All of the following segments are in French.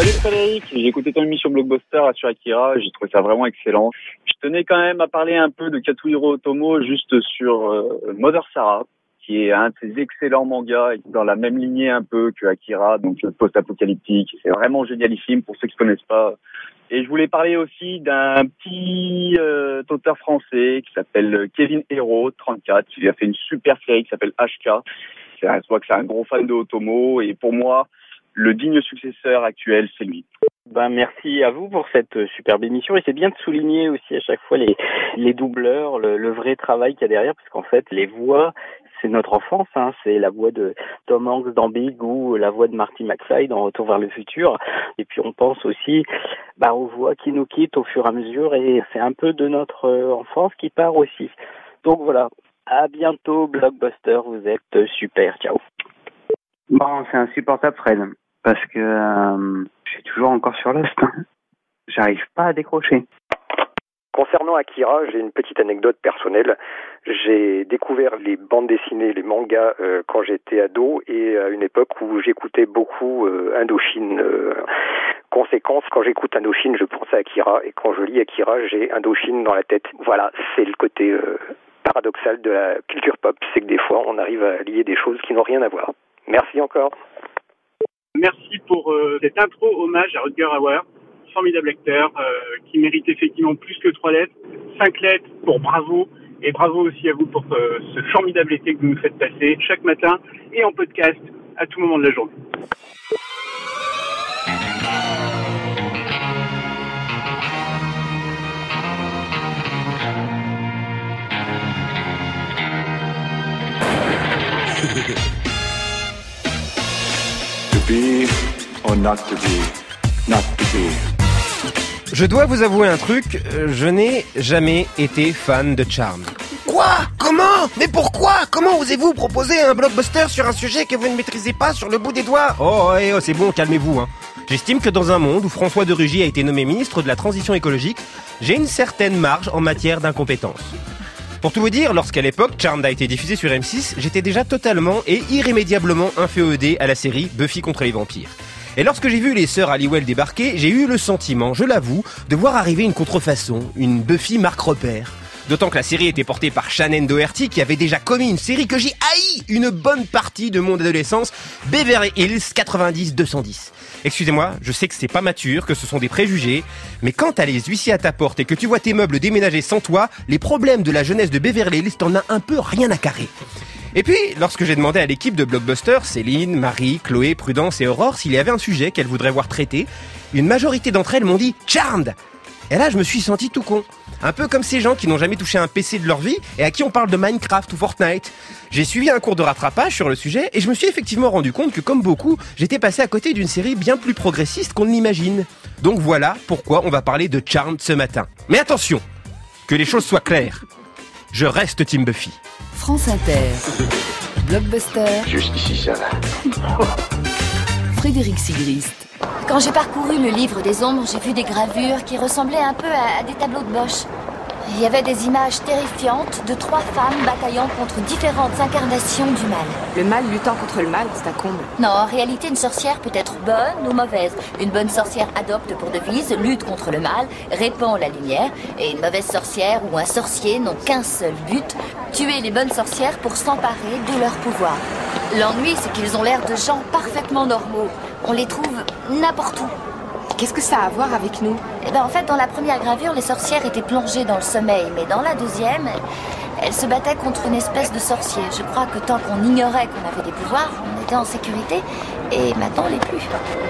Salut Frédéric, j'ai écouté ton émission Blockbuster sur Akira, j'ai trouvé ça vraiment excellent. Je tenais quand même à parler un peu de Katsuhiro Otomo juste sur Mother Sarah, qui est un de ces excellents mangas dans la même lignée un peu que Akira, donc post-apocalyptique. C'est vraiment génialissime pour ceux qui ne connaissent pas. Et je voulais parler aussi d'un petit auteur français qui s'appelle Kevin Hérault, 34, qui a fait une super série qui s'appelle HK. Je vois que c'est un gros fan de Otomo et pour moi, le digne successeur actuel, c'est lui. Merci à vous pour cette superbe émission et c'est bien de souligner aussi à chaque fois les doubleurs, le vrai travail qu'il y a derrière, parce qu'en fait les voix, c'est notre enfance, c'est la voix de Tom Hanks dans Big ou la voix de Marty McFly dans Retour vers le futur. Et puis on pense aussi aux voix qui nous quittent au fur et à mesure et c'est un peu de notre enfance qui part aussi. Donc voilà, à bientôt Blockbuster, vous êtes super, ciao. Bon, c'est insupportable Fred, parce que je suis toujours encore sur Lost. J'arrive pas à décrocher. Concernant Akira, j'ai une petite anecdote personnelle. J'ai découvert les bandes dessinées, les mangas quand j'étais ado et à une époque où j'écoutais beaucoup Indochine. Conséquence, quand j'écoute Indochine, je pense à Akira et quand je lis Akira, j'ai Indochine dans la tête. Voilà, c'est le côté paradoxal de la culture pop, c'est que des fois on arrive à lier des choses qui n'ont rien à voir. Merci encore. Merci pour cette intro hommage à Rutger Hauer, formidable acteur qui mérite effectivement plus que 3 lettres, 5 lettres pour bravo, et bravo aussi à vous pour ce formidable été que vous nous faites passer chaque matin et en podcast à tout moment de la journée. To be or not to be, not to be. Je dois vous avouer un truc, je n'ai jamais été fan de Charmed. Quoi ? Comment ? Mais pourquoi ? Comment osez-vous proposer un blockbuster sur un sujet que vous ne maîtrisez pas sur le bout des doigts ? Oh, c'est bon, calmez-vous. J'estime que dans un monde où François de Rugy a été nommé ministre de la Transition écologique, j'ai une certaine marge en matière d'incompétence. Pour tout vous dire, lorsqu'à l'époque Charmed a été diffusé sur M6, j'étais déjà totalement et irrémédiablement inféodé à la série Buffy contre les vampires. Et lorsque j'ai vu les sœurs Halliwell débarquer, j'ai eu le sentiment, je l'avoue, de voir arriver une contrefaçon, une Buffy marque repère. D'autant que la série était portée par Shannon Doherty qui avait déjà commis une série que j'ai haï une bonne partie de mon adolescence, Beverly Hills 90-210. Excusez-moi, je sais que c'est pas mature, que ce sont des préjugés, mais quand t'as les huissiers à ta porte et que tu vois tes meubles déménager sans toi, les problèmes de la jeunesse de Beverly Hills t'en as un peu rien à carrer. Et puis, lorsque j'ai demandé à l'équipe de Blockbuster, Céline, Marie, Chloé, Prudence et Aurore s'il y avait un sujet qu'elles voudraient voir traité, une majorité d'entre elles m'ont dit « Charmed !» Et là, je me suis senti tout con. Un peu comme ces gens qui n'ont jamais touché un PC de leur vie et à qui on parle de Minecraft ou Fortnite. J'ai suivi un cours de rattrapage sur le sujet et je me suis effectivement rendu compte que, comme beaucoup, j'étais passé à côté d'une série bien plus progressiste qu'on ne l'imagine. Donc voilà pourquoi on va parler de Charmed ce matin. Mais attention, que les choses soient claires. Je reste Team Buffy. France Inter. Blockbuster. Jusqu'ici, ça va. Frédéric Sigrist. Quand j'ai parcouru le livre des ombres, j'ai vu des gravures qui ressemblaient un peu à des tableaux de Bosch. Il y avait des images terrifiantes de 3 femmes bataillant contre différentes incarnations du mal. Le mal luttant contre le mal, c'est un comble. Non, en réalité, une sorcière peut être bonne ou mauvaise. Une bonne sorcière adopte pour devise, lutte contre le mal, répand la lumière. Et une mauvaise sorcière ou un sorcier n'ont qu'un seul but, tuer les bonnes sorcières pour s'emparer de leur pouvoir. L'ennui, c'est qu'ils ont l'air de gens parfaitement normaux. On les trouve n'importe où. Qu'est-ce que ça a à voir avec nous ? En fait, dans la première gravure, les sorcières étaient plongées dans le sommeil. Mais dans la deuxième, elles se battaient contre une espèce de sorcier. Je crois que tant qu'on ignorait qu'on avait des pouvoirs, on était en sécurité. Et maintenant, on l'est plus.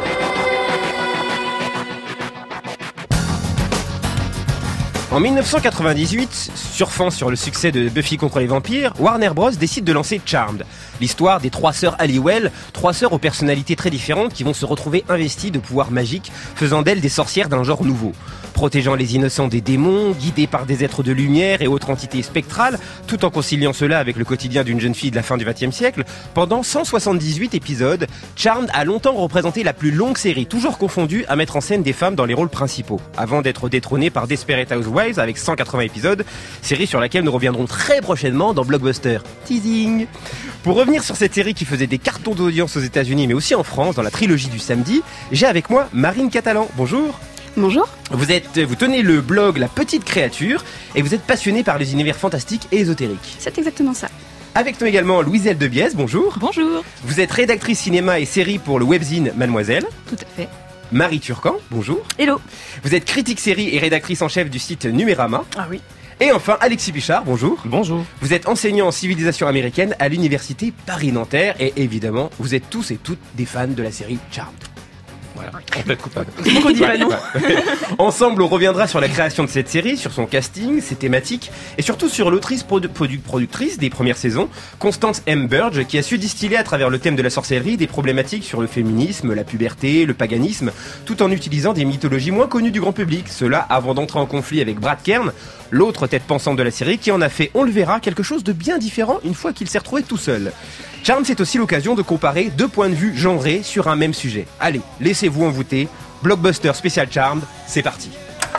En 1998, surfant sur le succès de Buffy contre les vampires, Warner Bros décide de lancer Charmed, l'histoire des 3 sœurs Halliwell, 3 sœurs aux personnalités très différentes qui vont se retrouver investies de pouvoirs magiques, faisant d'elles des sorcières d'un genre nouveau. Protégeant les innocents des démons, guidées par des êtres de lumière et autres entités spectrales, tout en conciliant cela avec le quotidien d'une jeune fille de la fin du XXe siècle, pendant 178 épisodes, Charmed a longtemps représenté la plus longue série, toujours confondue, à mettre en scène des femmes dans les rôles principaux, avant d'être détrônée par Desperate Housewives Housewives avec 180 épisodes, série sur laquelle nous reviendrons très prochainement dans Blockbuster. Teasing. Pour revenir sur cette série qui faisait des cartons d'audience aux États-Unis mais aussi en France dans la trilogie du samedi, j'ai avec moi Marine Catalan. Bonjour. Bonjour. Vous tenez le blog La Petite Créature et vous êtes passionnée par les univers fantastiques et ésotériques. C'est exactement ça. Avec nous également Louiselle Debiez, bonjour. Bonjour. Vous êtes rédactrice cinéma et série pour le webzine Mademoiselle. Tout à fait. Marie Turcan, bonjour. Hello. Vous êtes critique série et rédactrice en chef du site Numérama. Ah oui. Et enfin Alexis Pichard, bonjour. Bonjour. Vous êtes enseignant en civilisation américaine à l'université Paris-Nanterre et évidemment, vous êtes tous et toutes des fans de la série Charmed. Voilà, on peut être coupable. Donc on dit pas non. Ensemble, on reviendra sur la création de cette série, sur son casting, ses thématiques, et surtout sur l'autrice productrice des premières saisons, Constance M. Burge, qui a su distiller à travers le thème de la sorcellerie des problématiques sur le féminisme, la puberté, le paganisme, tout en utilisant des mythologies moins connues du grand public. Cela avant d'entrer en conflit avec Brad Kern, l'autre tête pensante de la série, qui en a fait, on le verra, quelque chose de bien différent une fois qu'il s'est retrouvé tout seul. Charmed, c'est aussi l'occasion de comparer deux points de vue genrés sur un même sujet. Allez, laissez-vous envoûter. Blockbuster spécial Charmed, c'est parti.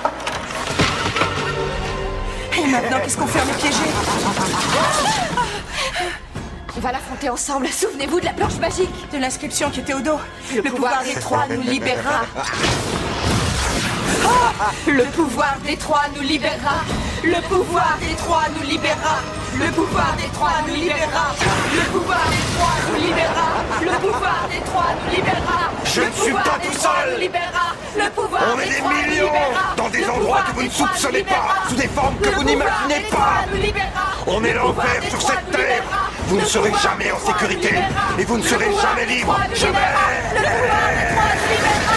Et maintenant, qu'est-ce qu'on fait, on est piégés? On va l'affronter ensemble. Souvenez-vous de la planche magique. De l'inscription qui était au dos. Le pouvoir des trois nous libérera. Le pouvoir des trois nous libérera. Le pouvoir des trois nous libérera. Le pouvoir des trois nous libérera. Le pouvoir des trois nous libérera. Le pouvoir des trois nous libérera. Je ne suis pas tout seul. Le pouvoir On est des millions dans des endroits que vous ne soupçonnez pas, sous des formes que vous n'imaginez pas. On est l'enfer sur cette terre. Vous ne serez jamais en sécurité et vous ne serez jamais libre. Jamais. Le pouvoir des trois nous libérera.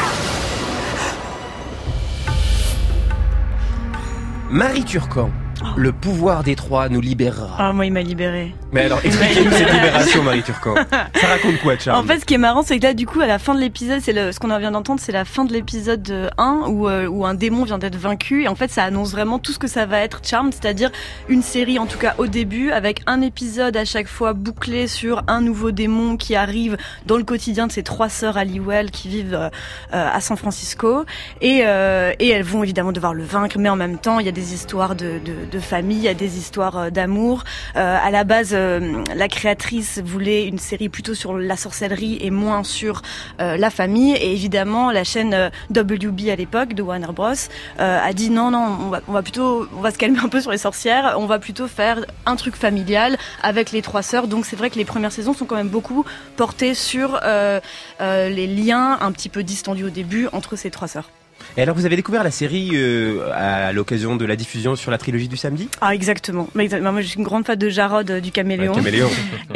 Marie Turcan, le pouvoir des trois nous libérera. Ah, moi, il m'a libéré. Mais alors, expliquez-nous cette libération, Marie Turcan. Ça raconte quoi, Charles? En fait, ce qui est marrant, c'est que là, du coup, à la fin de l'épisode, ce qu'on vient d'entendre, c'est la fin de l'épisode 1 où un démon vient d'être vaincu. Et en fait, ça annonce vraiment tout ce que ça va être Charmed, c'est-à-dire une série, en tout cas au début, avec un épisode à chaque fois bouclé sur un nouveau démon qui arrive dans le quotidien de ces trois sœurs Halliwell qui vivent à San Francisco. Et elles vont évidemment devoir le vaincre, mais en même temps, il y a des histoires de famille, il y a des histoires d'amour. À la base, la créatrice voulait une série plutôt sur la sorcellerie et moins sur la famille. Et évidemment, la chaîne WB à l'époque de Warner Bros a dit non, on va se calmer un peu sur les sorcières. On va plutôt faire un truc familial avec les trois sœurs. Donc c'est vrai que les premières saisons sont quand même beaucoup portées sur les liens un petit peu distendus au début entre ces trois sœurs. Et alors, vous avez découvert la série à l'occasion de la diffusion sur la trilogie du samedi? Ah, exactement. Moi, je suis une grande fan de Jarod du Caméléon. Ouais, Caméléon.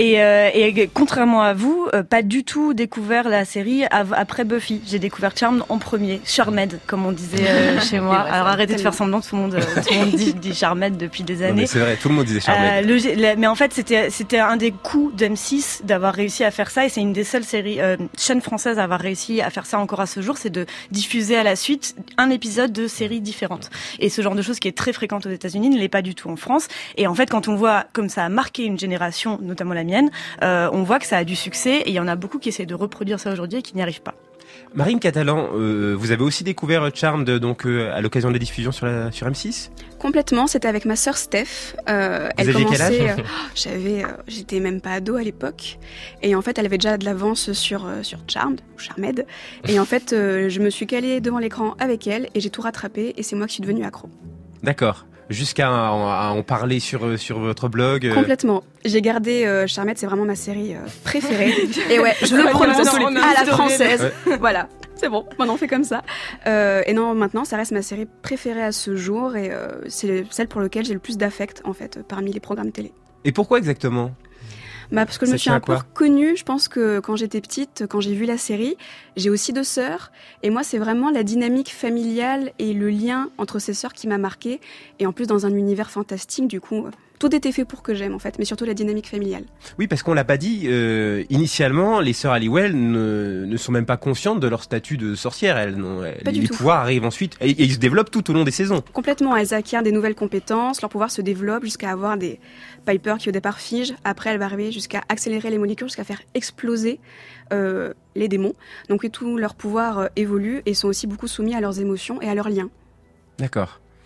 et contrairement à vous, pas du tout découvert la série après Buffy. J'ai découvert Charmed en premier. Charmed, comme on disait chez moi. Alors, arrêtez de faire semblant, tout le monde dit Charmed depuis des années. Non, mais c'est vrai, tout le monde disait Charmed. Mais en fait, c'était un des coups de M6 d'avoir réussi à faire ça. Et c'est une des seules séries, chaînes françaises à avoir réussi à faire ça encore à ce jour. C'est de diffuser à la suite un épisode de séries différentes. Et ce genre de choses qui est très fréquente aux États-Unis ne l'est pas du tout en France. Et en fait, quand on voit comme ça a marqué une génération, notamment la mienne, on voit que ça a du succès. Et il y en a beaucoup qui essaient de reproduire ça aujourd'hui et qui n'y arrivent pas. Marine Catalan, vous avez aussi découvert Charmed donc à l'occasion de la diffusion sur M6? Complètement, c'était avec ma sœur Steph. Elle commençait. J'étais même pas ado à l'époque, et en fait, elle avait déjà de l'avance sur Charmed ou Charmed. Et en fait, je me suis calée devant l'écran avec elle et j'ai tout rattrapé. Et c'est moi qui suis devenue accro. D'accord. Jusqu'à en parler sur votre blog. Complètement. J'ai gardé Charmed, c'est vraiment ma série préférée. Et ouais, je le prononce à la française. Ouais. Voilà, c'est bon, maintenant on fait comme ça. Et non, maintenant ça reste ma série préférée à ce jour et c'est celle pour laquelle j'ai le plus d'affect en fait parmi les programmes télé. Et pourquoi exactement ? Parce que je me suis un peu reconnue, je pense que quand j'étais petite, quand j'ai vu la série, j'ai aussi 2 sœurs, et moi c'est vraiment la dynamique familiale et le lien entre ces sœurs qui m'a marquée, et en plus dans un univers fantastique, du coup, tout était fait pour que j'aime en fait, mais surtout la dynamique familiale. Oui, parce qu'on l'a pas dit, initialement, les sœurs Halliwell ne sont même pas conscientes de leur statut de sorcière, les pouvoirs arrivent ensuite, et ils se développent tout au long des saisons. Complètement, elles acquièrent des nouvelles compétences, leur pouvoir se développe jusqu'à avoir des Piper qui au départ figent, après elle va arriver jusqu'à accélérer les molécules, jusqu'à faire exploser les démons. Donc tout leur pouvoir évolue et sont aussi beaucoup soumis à leurs émotions et à leurs liens. D'accord.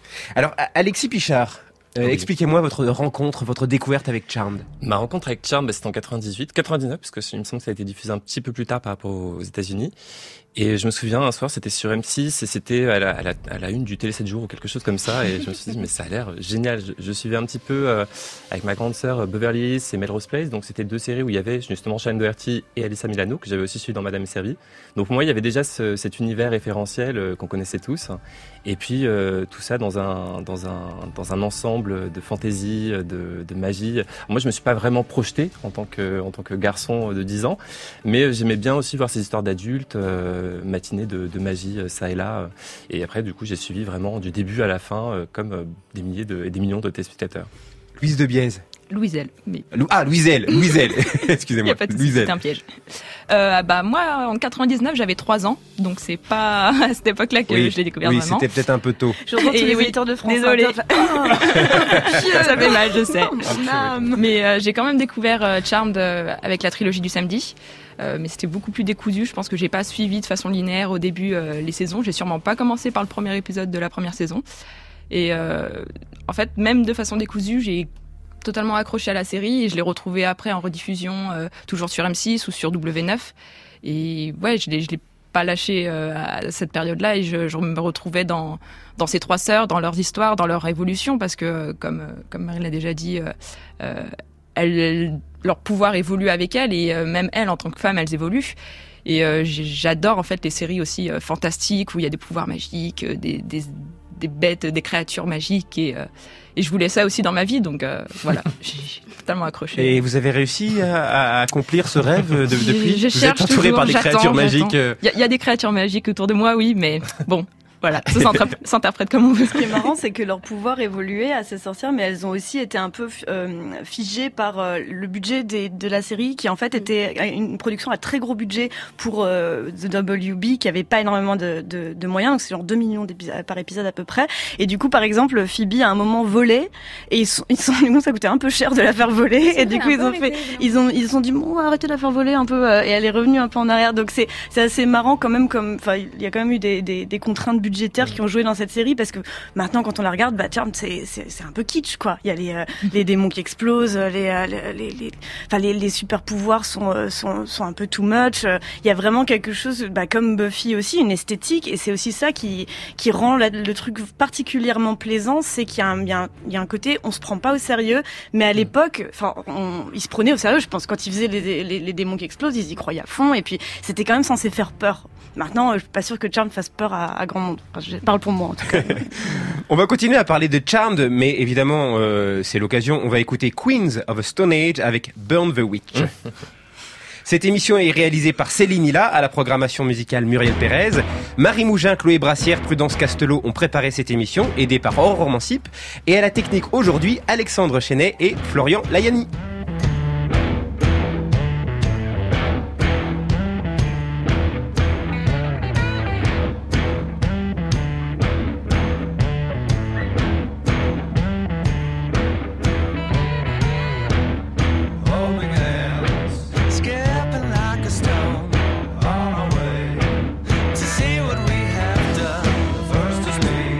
Alors, Alexis Pichard, expliquez-moi votre rencontre, votre découverte avec Charmed. Ma rencontre avec Charmed, c'était en 99, parce que il me semble que ça a été diffusé un petit peu plus tard par rapport aux États-Unis. Et je me souviens, un soir, c'était sur M6 et c'était à la une du Télé 7 jours ou quelque chose comme ça. Et je me suis dit, mais ça a l'air génial. Je suivais un petit peu avec ma grande sœur Beverly Hills et Melrose Place. Donc c'était 2 séries où il y avait justement Sharon Doherty et Alyssa Milano, que j'avais aussi suivi dans Madame est servie. Donc pour moi, il y avait déjà cet univers référentiel qu'on connaissait tous. Et puis tout ça dans un ensemble de fantaisie, de magie. Moi, je me suis pas vraiment projeté en tant que garçon de 10 ans, mais j'aimais bien aussi voir ces histoires d'adultes. Matinée de magie ça et là, et après du coup j'ai suivi vraiment du début à la fin comme des milliers et des millions de téléspectateurs. Louise de Biez. Louiselle. Mais... Louiselle. Excusez-moi. Il y a pas de souci, c'était un piège. Moi, en 99, j'avais 3 ans, donc c'est pas à cette époque-là que je l'ai découvert vraiment. Oui, c'était peut-être un peu tôt. Je reprends tous les auditeurs de France. Désolée. Ça fait mal, je sais. Mais j'ai quand même découvert Charmed avec la trilogie du samedi. Mais c'était beaucoup plus décousu. Je pense que j'ai pas suivi de façon linéaire au début les saisons. J'ai sûrement pas commencé par le premier épisode de la première saison. Et en fait, même de façon décousue, j'ai totalement accroché à la série et je l'ai retrouvée après en rediffusion, toujours sur M6 ou sur W9. Et ouais, je l'ai pas lâché à cette période-là et je me retrouvais dans ces 3 sœurs, dans leurs histoires, dans leur évolution, parce que comme Marie l'a déjà dit, leur pouvoir évolue avec elles et même elles, en tant que femmes, elles évoluent. Et j'adore en fait les séries aussi fantastiques où il y a des pouvoirs magiques, des bêtes, des créatures magiques et je voulais ça aussi dans ma vie, donc voilà, j'ai totalement accroché. Et vous avez réussi à accomplir ce rêve depuis? Vous êtes entouré par des créatures magiques. Il y a des créatures magiques autour de moi, oui, mais bon. Voilà, ça s'interprète comme on veut. Ce qui est marrant, c'est que leur pouvoir évoluait à ces sorcières, mais elles ont aussi été un peu figées par le budget de la série, qui en fait était une production à très gros budget pour The WB, qui avait pas énormément de moyens, donc c'est genre 2 millions par épisode à peu près. Et du coup, par exemple, Phoebe a un moment volé, et ils sont ça coûtait un peu cher de la faire voler, et du coup ils se sont dit bon, arrêtez de la faire voler un peu, et elle est revenue un peu en arrière. Donc c'est assez marrant quand même, enfin il y a quand même eu des contraintes budgétaires qui ont joué dans cette série, parce que maintenant quand on la regarde, Charmed c'est un peu kitsch quoi. Il y a les démons qui explosent, les super pouvoirs sont un peu too much. Il y a vraiment quelque chose, comme Buffy aussi, une esthétique, et c'est aussi ça qui rend le truc particulièrement plaisant, c'est qu'il y a un côté on se prend pas au sérieux, mais à l'époque, ils se prenaient au sérieux. Je pense quand ils faisaient les démons qui explosent, ils y croyaient à fond, et puis c'était quand même censé faire peur. Maintenant, je suis pas sûre que Charmed fasse peur à grand monde. Enfin, je parle pour moi, en tout cas. On va continuer à parler de Charmed, mais évidemment, c'est l'occasion. On va écouter Queens of the Stone Age avec Burn the Witch. Cette émission est réalisée par Céline Hilla, à la programmation musicale Muriel Pérez. Marie Mougin, Chloé Brassière, Prudence Castelot ont préparé cette émission, aidée par Aurore Mansip. Et à la technique aujourd'hui, Alexandre Chenet et Florian Layani.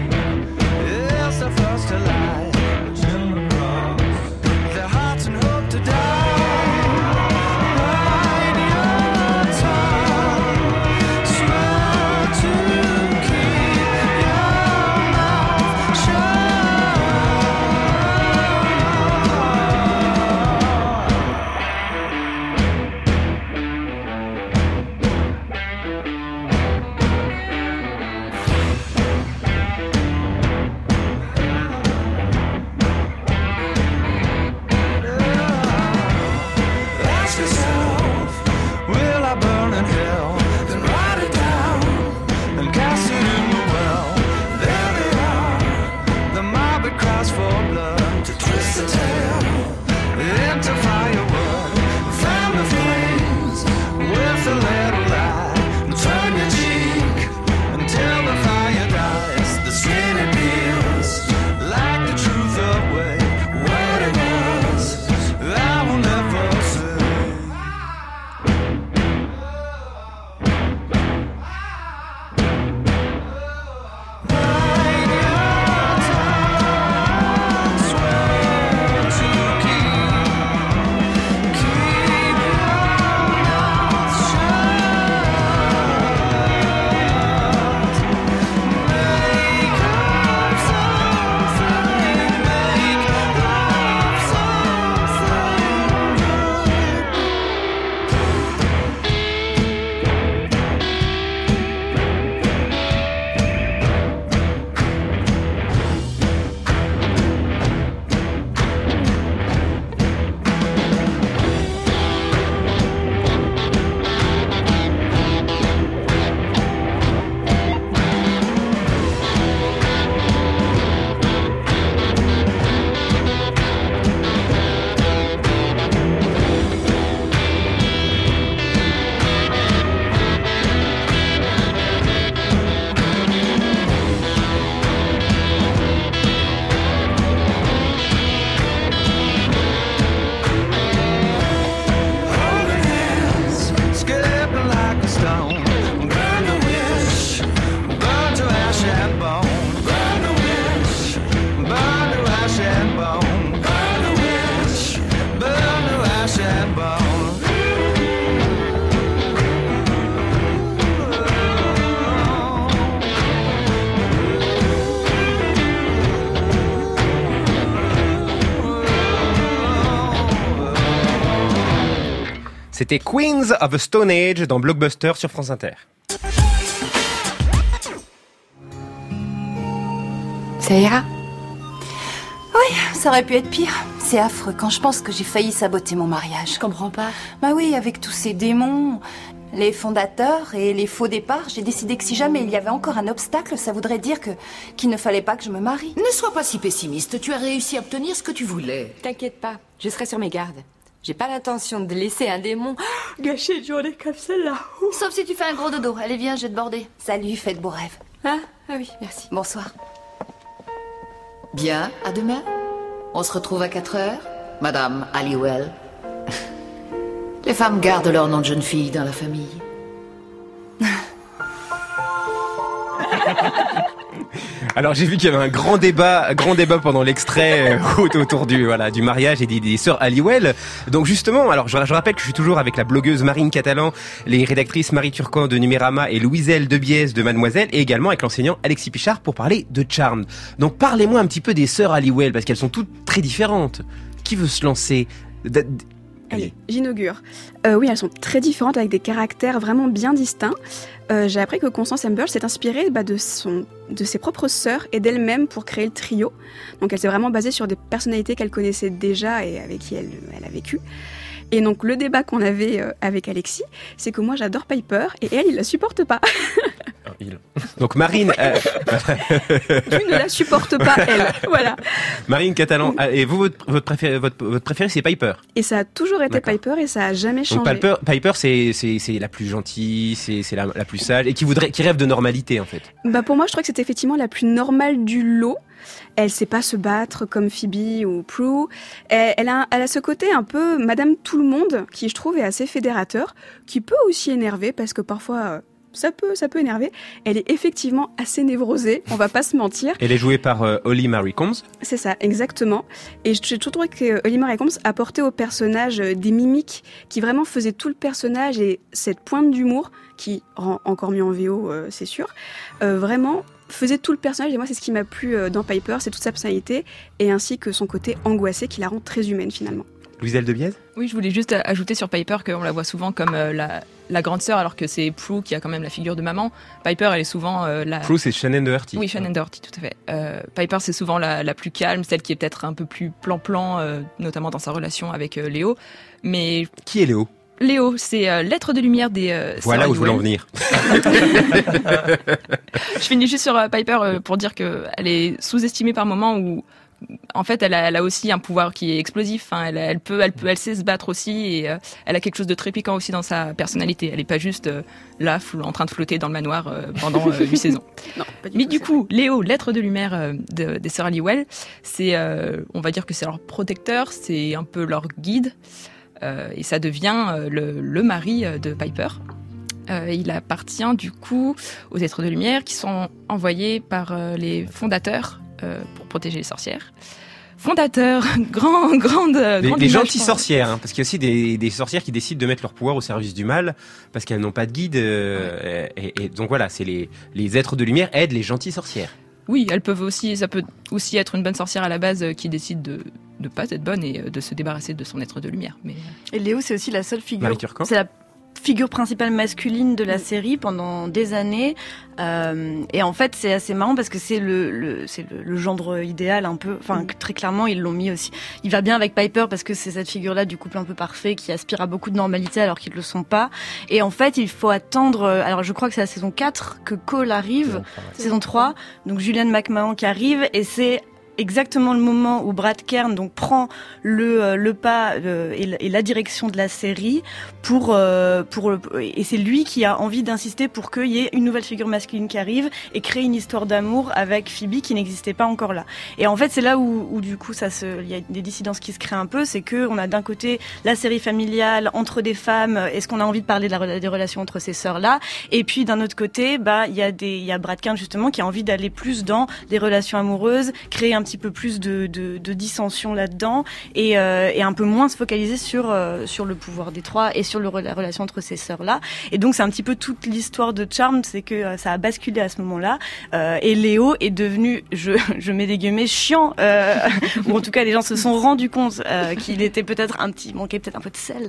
Hearts and hope C'était Queens of the Stone Age dans Blockbuster sur France Inter. Ça ira? Oui, ça aurait pu être pire. C'est affreux quand je pense que j'ai failli saboter mon mariage. Je comprends pas. Bah oui, avec tous ces démons, les fondateurs et les faux départs, j'ai décidé que si jamais il y avait encore un obstacle, ça voudrait dire qu'il ne fallait pas que je me marie. Ne sois pas si pessimiste, tu as réussi à obtenir ce que tu voulais. T'inquiète pas, je serai sur mes gardes. J'ai pas l'intention de laisser un démon gâcher une journée comme celle-là. Sauf si tu fais un gros dodo. Allez, viens, je vais te border. Salut, faites beaux rêves. Ah oui, merci. Bonsoir. Bien, à demain. On se retrouve à 4h, Madame Halliwell. Les femmes gardent leur nom de jeune fille dans la famille. Alors j'ai vu qu'il y avait un grand débat pendant l'extrait autour du mariage et des sœurs Halliwell. Donc justement, alors je rappelle que je suis toujours avec la blogueuse Marine Catalan, les rédactrices Marie Turcan de Numérama et Louiselle Debiez de Mademoiselle, et également avec l'enseignant Alexis Pichard pour parler de Charmed. Donc parlez-moi un petit peu des sœurs Halliwell parce qu'elles sont toutes très différentes. Qui veut se lancer? Allez, j'inaugure. Oui, elles sont très différentes avec des caractères vraiment bien distincts. J'ai appris que Constance Amber s'est inspirée de ses propres sœurs et d'elle-même pour créer le trio. Donc elle s'est vraiment basée sur des personnalités qu'elle connaissait déjà et avec qui elle a vécu. Et donc le débat qu'on avait avec Alexis, c'est que moi j'adore Piper et elle, il la supporte pas. Donc Marine... Tu ne la supportes pas, elle. Voilà. Marine Catalan, et vous, votre préféré, c'est Piper. Et ça a toujours été Piper et ça a jamais changé. Donc Piper, c'est la plus gentille, c'est la plus sage et qui rêve de normalité en fait. Bah pour moi, je crois que c'est effectivement la plus normale du lot. Elle sait pas se battre comme Phoebe ou Prue. Elle a ce côté un peu Madame Tout le Monde qui, je trouve, est assez fédérateur, qui peut aussi énerver parce que parfois... Ça peut énerver. Elle est effectivement assez névrosée, on va pas se mentir. Elle est jouée par Holly Marie Combs. C'est ça, exactement. Et j'ai toujours trouvé que Holly Marie Combs apportait au personnage des mimiques qui vraiment faisaient tout le personnage et cette pointe d'humour qui rend encore mieux en VO, c'est sûr. Vraiment faisait tout le personnage et moi c'est ce qui m'a plu dans Piper, c'est toute sa personnalité et ainsi que son côté angoissé qui la rend très humaine finalement. Louiselle Debiez ? Oui, je voulais juste ajouter sur Piper qu'on la voit souvent comme la grande sœur, alors que c'est Prue qui a quand même la figure de maman. Piper, elle est souvent la... Prue, c'est Shannon Doherty. Oui, Shannon Doherty, tout à fait. Piper, c'est souvent la plus calme, celle qui est peut-être un peu plus plan-plan, notamment dans sa relation avec Léo. Mais... Qui est Léo ? Léo, c'est l'être de lumière des... Voilà où je voulais en venir. Je finis juste sur Piper pour dire qu'elle est sous-estimée par moments où... En fait, elle a aussi un pouvoir qui est explosif. Hein. Elle sait se battre aussi et elle a quelque chose de très piquant aussi dans sa personnalité. Elle n'est pas juste là, en train de flotter dans le manoir pendant 8 saisons. Non, mais du coup, Léo, l'être de lumière des sœurs Halliwell, c'est, on va dire que c'est leur protecteur, c'est un peu leur guide et ça devient le mari de Piper. Il appartient du coup aux êtres de lumière qui sont envoyés par les fondateurs pour protéger les sorcières. Fondateurs, grande les gentilles sorcières, hein, parce qu'il y a aussi des sorcières qui décident de mettre leur pouvoir au service du mal parce qu'elles n'ont pas de guide. Et donc voilà, c'est les êtres de lumière aident les gentilles sorcières. Oui, ça peut aussi être une bonne sorcière à la base qui décide de ne pas être bonne et de se débarrasser de son être de lumière. Mais... Et Léo, c'est aussi la seule figure. Marie Turcan. C'est la figure principale masculine de la série pendant des années et en fait c'est assez marrant parce que c'est le gendre idéal un peu, enfin très clairement ils l'ont mis aussi, il va bien avec Piper parce que c'est cette figure là du couple un peu parfait qui aspire à beaucoup de normalité alors qu'ils le sont pas et en fait il faut attendre, alors je crois que c'est la saison 4 que Cole arrive, saison 3, donc Julianne McMahon qui arrive et c'est exactement le moment où Brad Kern donc prend le pas et la direction de la série et c'est lui qui a envie d'insister pour qu'il y ait une nouvelle figure masculine qui arrive et créer une histoire d'amour avec Phoebe qui n'existait pas encore là. Et en fait c'est là où du coup il y a des dissidences qui se créent un peu, c'est que on a d'un côté la série familiale entre des femmes, est-ce qu'on a envie de parler des relations entre ces sœurs là, et puis d'un autre côté il y a Brad Kern justement qui a envie d'aller plus dans des relations amoureuses, créer un petit peu plus de dissension là-dedans et un peu moins se focaliser sur le pouvoir des trois et sur la relation entre ces sœurs-là. Et donc c'est un petit peu toute l'histoire de Charmed, c'est que ça a basculé à ce moment-là et Léo est devenu, je mets des guillemets, chiant, ou en tout cas les gens se sont rendus compte qu'il était manquait peut-être un peu de sel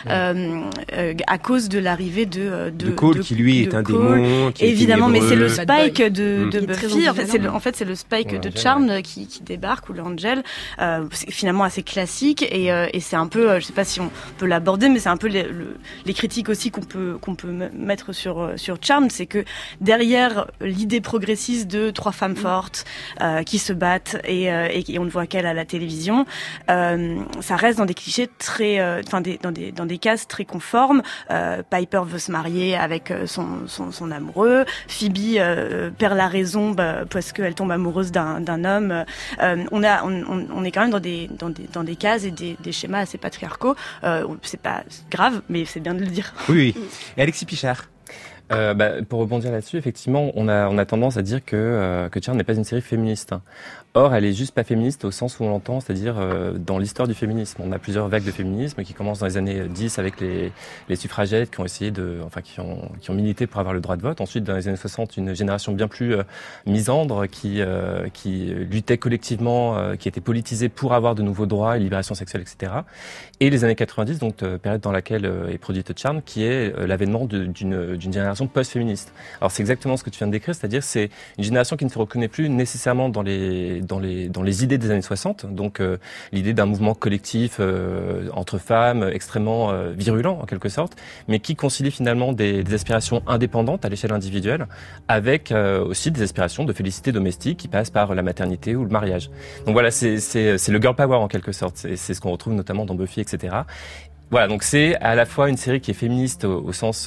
à cause de l'arrivée de Cole qui lui est un démon, qui évidemment, mais c'est le Spike Bad de Buffy. En fait, c'est le Spike de Charmed qui débarque, ou l'Angel. C'est finalement assez classique et c'est un peu, je sais pas si on peut l'aborder, mais c'est un peu les critiques aussi qu'on peut mettre sur Charmed, c'est que derrière l'idée progressiste de trois femmes fortes qui se battent et on ne voit qu'elle à la télévision, ça reste dans des clichés très, dans des cases très conformes. Piper veut se marier avec son amoureux. Phoebe perd la raison parce qu'elle tombe amoureuse d'un homme. On est quand même dans des cases et des schémas assez patriarcaux. C'est pas grave, mais c'est bien de le dire. Oui. Et Alexis Pichard. Pour rebondir là-dessus, effectivement, on a tendance à dire que Charmed n'est pas une série féministe. Or, elle est juste pas féministe au sens où on l'entend, c'est-à-dire dans l'histoire du féminisme. On a plusieurs vagues de féminisme qui commencent dans les années 10 avec les suffragettes qui ont essayé qui ont milité pour avoir le droit de vote. Ensuite, dans les années 60, une génération bien plus misandre qui luttait collectivement, qui était politisée pour avoir de nouveaux droits et libération sexuelle, etc. Et les années 90, donc période dans laquelle est produite Charmed, qui est l'avènement d'une génération post-féministe. Alors c'est exactement ce que tu viens de décrire, c'est-à-dire c'est une génération qui ne se reconnaît plus nécessairement dans les idées des années 60, donc l'idée d'un mouvement collectif entre femmes extrêmement virulent en quelque sorte, mais qui concilie finalement des aspirations indépendantes à l'échelle individuelle avec aussi des aspirations de félicité domestique qui passent par la maternité ou le mariage. Donc voilà, c'est le girl power en quelque sorte, et c'est ce qu'on retrouve notamment dans Buffy, etc. Voilà, donc c'est à la fois une série qui est féministe au sens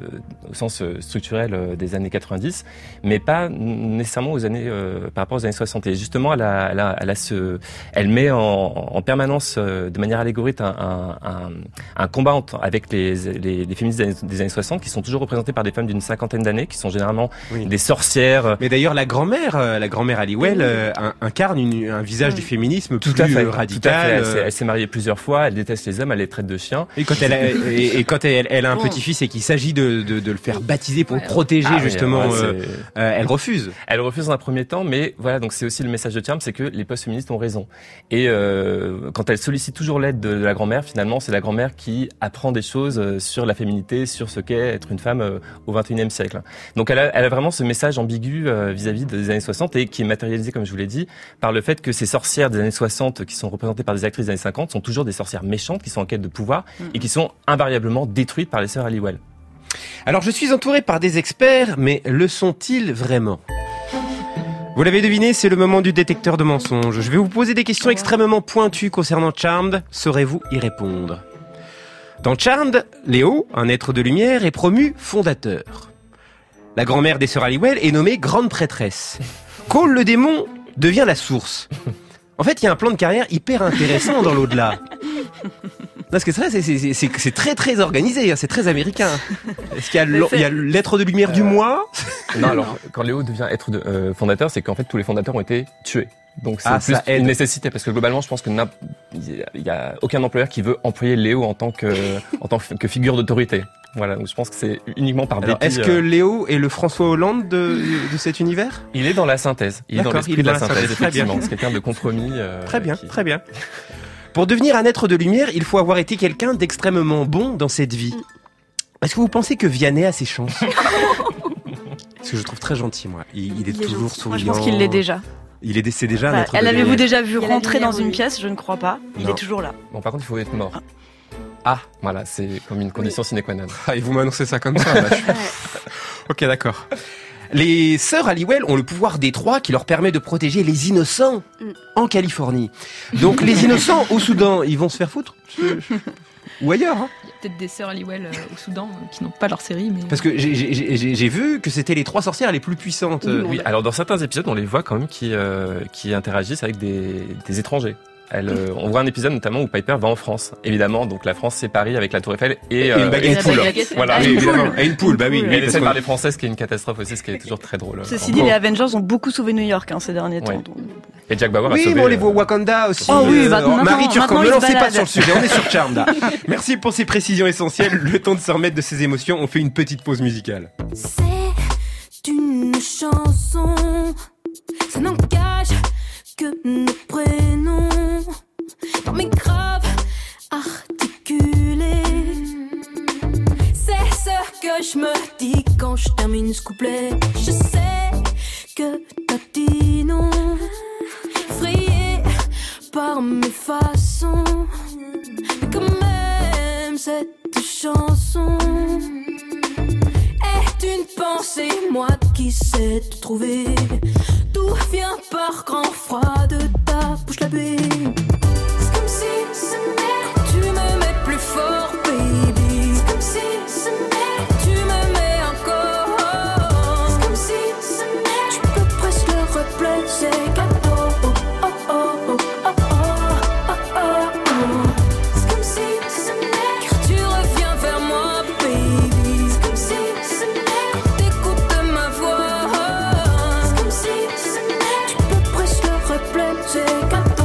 structurel des années 90, mais pas nécessairement par rapport aux années 60. Et justement, elle met en permanence, de manière allégorique, un combat avec les féministes des années 60, qui sont toujours représentées par des femmes d'une cinquantaine d'années, qui sont généralement des sorcières. Mais d'ailleurs, la grand-mère Halliwell incarne un visage du féminisme plus radical. Tout à fait. Elle s'est mariée plusieurs fois, elle déteste les hommes, elle les traite de chiens. Et quand elle a un petit-fils et qu'il s'agit de le faire baptiser pour le protéger justement, elle refuse. Elle refuse dans un premier temps, mais voilà, donc c'est aussi le message de Charmed, c'est que les post-féministes ont raison. Et quand elle sollicite toujours l'aide de la grand-mère, finalement, c'est la grand-mère qui apprend des choses sur la féminité, sur ce qu'est être une femme au XXIe siècle. Donc elle a vraiment ce message ambigu vis-à-vis des années 60 et qui est matérialisé, comme je vous l'ai dit, par le fait que ces sorcières des années 60 qui sont représentées par des actrices des années 50 sont toujours des sorcières méchantes qui sont en quête de pouvoir et qui sont invariablement détruites par les sœurs Halliwell. Alors je suis entouré par des experts, mais le sont-ils vraiment ? Vous l'avez deviné, c'est le moment du détecteur de mensonges. Je vais vous poser des questions extrêmement pointues concernant Charmed. Saurez-vous y répondre ? Dans Charmed, Léo, un être de lumière, est promu fondateur. La grand-mère des sœurs Halliwell est nommée grande prêtresse. Cole le démon devient la source. En fait, il y a un plan de carrière hyper intéressant dans l'au-delà. Parce que c'est très très organisé, c'est très américain. Est-ce qu'il y a l'être de lumière du mois ? Non, alors quand Léo devient être fondateur, c'est qu'en fait tous les fondateurs ont été tués. Donc c'est plus une nécessité, parce que globalement je pense que il y a aucun employeur qui veut employer Léo en tant que figure d'autorité. Voilà, donc je pense que c'est uniquement par dépit. Est-ce que Léo est le François Hollande de cet univers ? Il est dans la synthèse. Il est dans l'esprit de la synthèse, effectivement. C'est quelqu'un de compromis. Très bien. Pour devenir un être de lumière, il faut avoir été quelqu'un d'extrêmement bon dans cette vie. Est-ce que vous pensez que Vianney a ses chances ? Parce que je trouve très gentil, moi. Il est toujours souriant. Moi, je pense qu'il l'est déjà. C'est déjà un être de lumière. L'avez-vous déjà vu rentrer dans une pièce ? Je ne crois pas. Il est toujours là. Bon, par contre, il faut être mort. Ah, voilà, c'est comme une condition sine qua non. Ah, et vous m'annoncez ça comme ça, Ok, d'accord. Les sœurs Halliwell ont le pouvoir des trois qui leur permet de protéger les innocents en Californie. Donc les innocents au Soudan, ils vont se faire foutre ou ailleurs. Hein. Il y a peut-être des sœurs Halliwell au Soudan qui n'ont pas leur série. Mais... Parce que j'ai vu que c'était les trois sorcières les plus puissantes. Oui, alors dans certains épisodes, on les voit quand même qui interagissent avec des étrangers. On voit un épisode notamment où Piper va en France, évidemment. Donc la France, c'est Paris avec la Tour Eiffel et une baguette poule. Voilà, évidemment. Et une poule, bah oui. Mais elle essaie de parler français, ce qui est une catastrophe aussi, ce qui est toujours très drôle. Ceci dit, les Avengers ont beaucoup sauvé New York ces derniers temps. Donc... Et Jack Bauer a oui, sauvé... mais on les voit au Wakanda aussi. Oh oui, maintenant, Marie Turcan, ne lancez pas balade. sur le sujet, on est sur Charmed. là. Merci pour ces précisions essentielles. Le temps de se remettre de ses émotions, on fait une petite pause musicale. C'est une chanson, ça n'engage que nos prénoms. Dans mes graves articulés, c'est ce que je me dis quand je termine ce couplet. Je sais que t'as dit non, effrayé par mes façons, mais quand même cette chanson est une pensée, moi qui sais te trouver. Tout vient par grand froid de ta bouche la baie. C'est comme si tu me mets plus fort, baby. C'est comme si tu me mets encore. C'est comme si tu peux presque le replay, c'est gâteau. Oh, oh, oh, oh, oh, oh, oh, oh. C'est comme si tu reviens vers moi, baby. C'est comme si quand t'écoutes ma voix. C'est comme si tu peux presque le replay, c'est gâteau.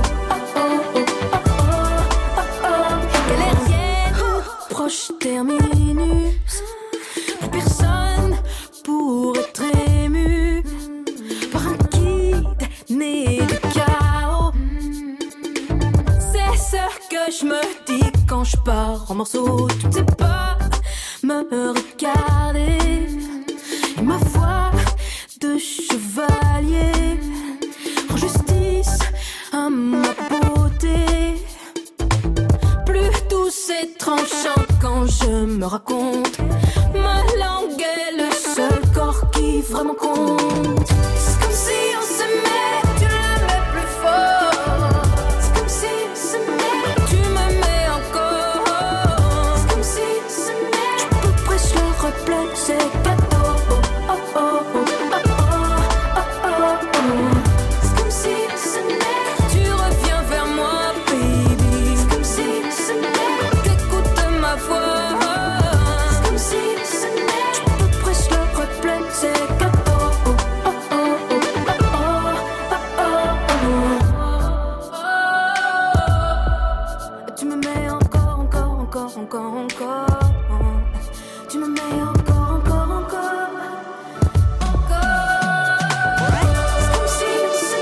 Proche terminus, plus personne pour être ému par un guide né de chaos. C'est ce que je me dis quand je pars en morceaux. Tu ne sais pas me regarder et ma voix de chevalier rend justice à ma beauté. Plus douce et tranchante quand je me raconte. Ma langue est le seul corps qui vraiment compte. C'est comme si on s'aimait, tu l'aimais plus fort. C'est comme si tu me mets encore. C'est comme si tu peux presque le replay, c'est gâteau. Oh, oh, oh, oh, oh, oh, oh, oh. C'est comme si tu reviens vers moi, baby. C'est comme si t'écoutes ma voix. C'est comme si tu peux presque le replay, c'est gâteau. Oh, oh, oh, oh, oh, oh, oh. Tu me mets encore, encore, encore, encore, encore. Tu me mets encore, encore, encore. C'est comme si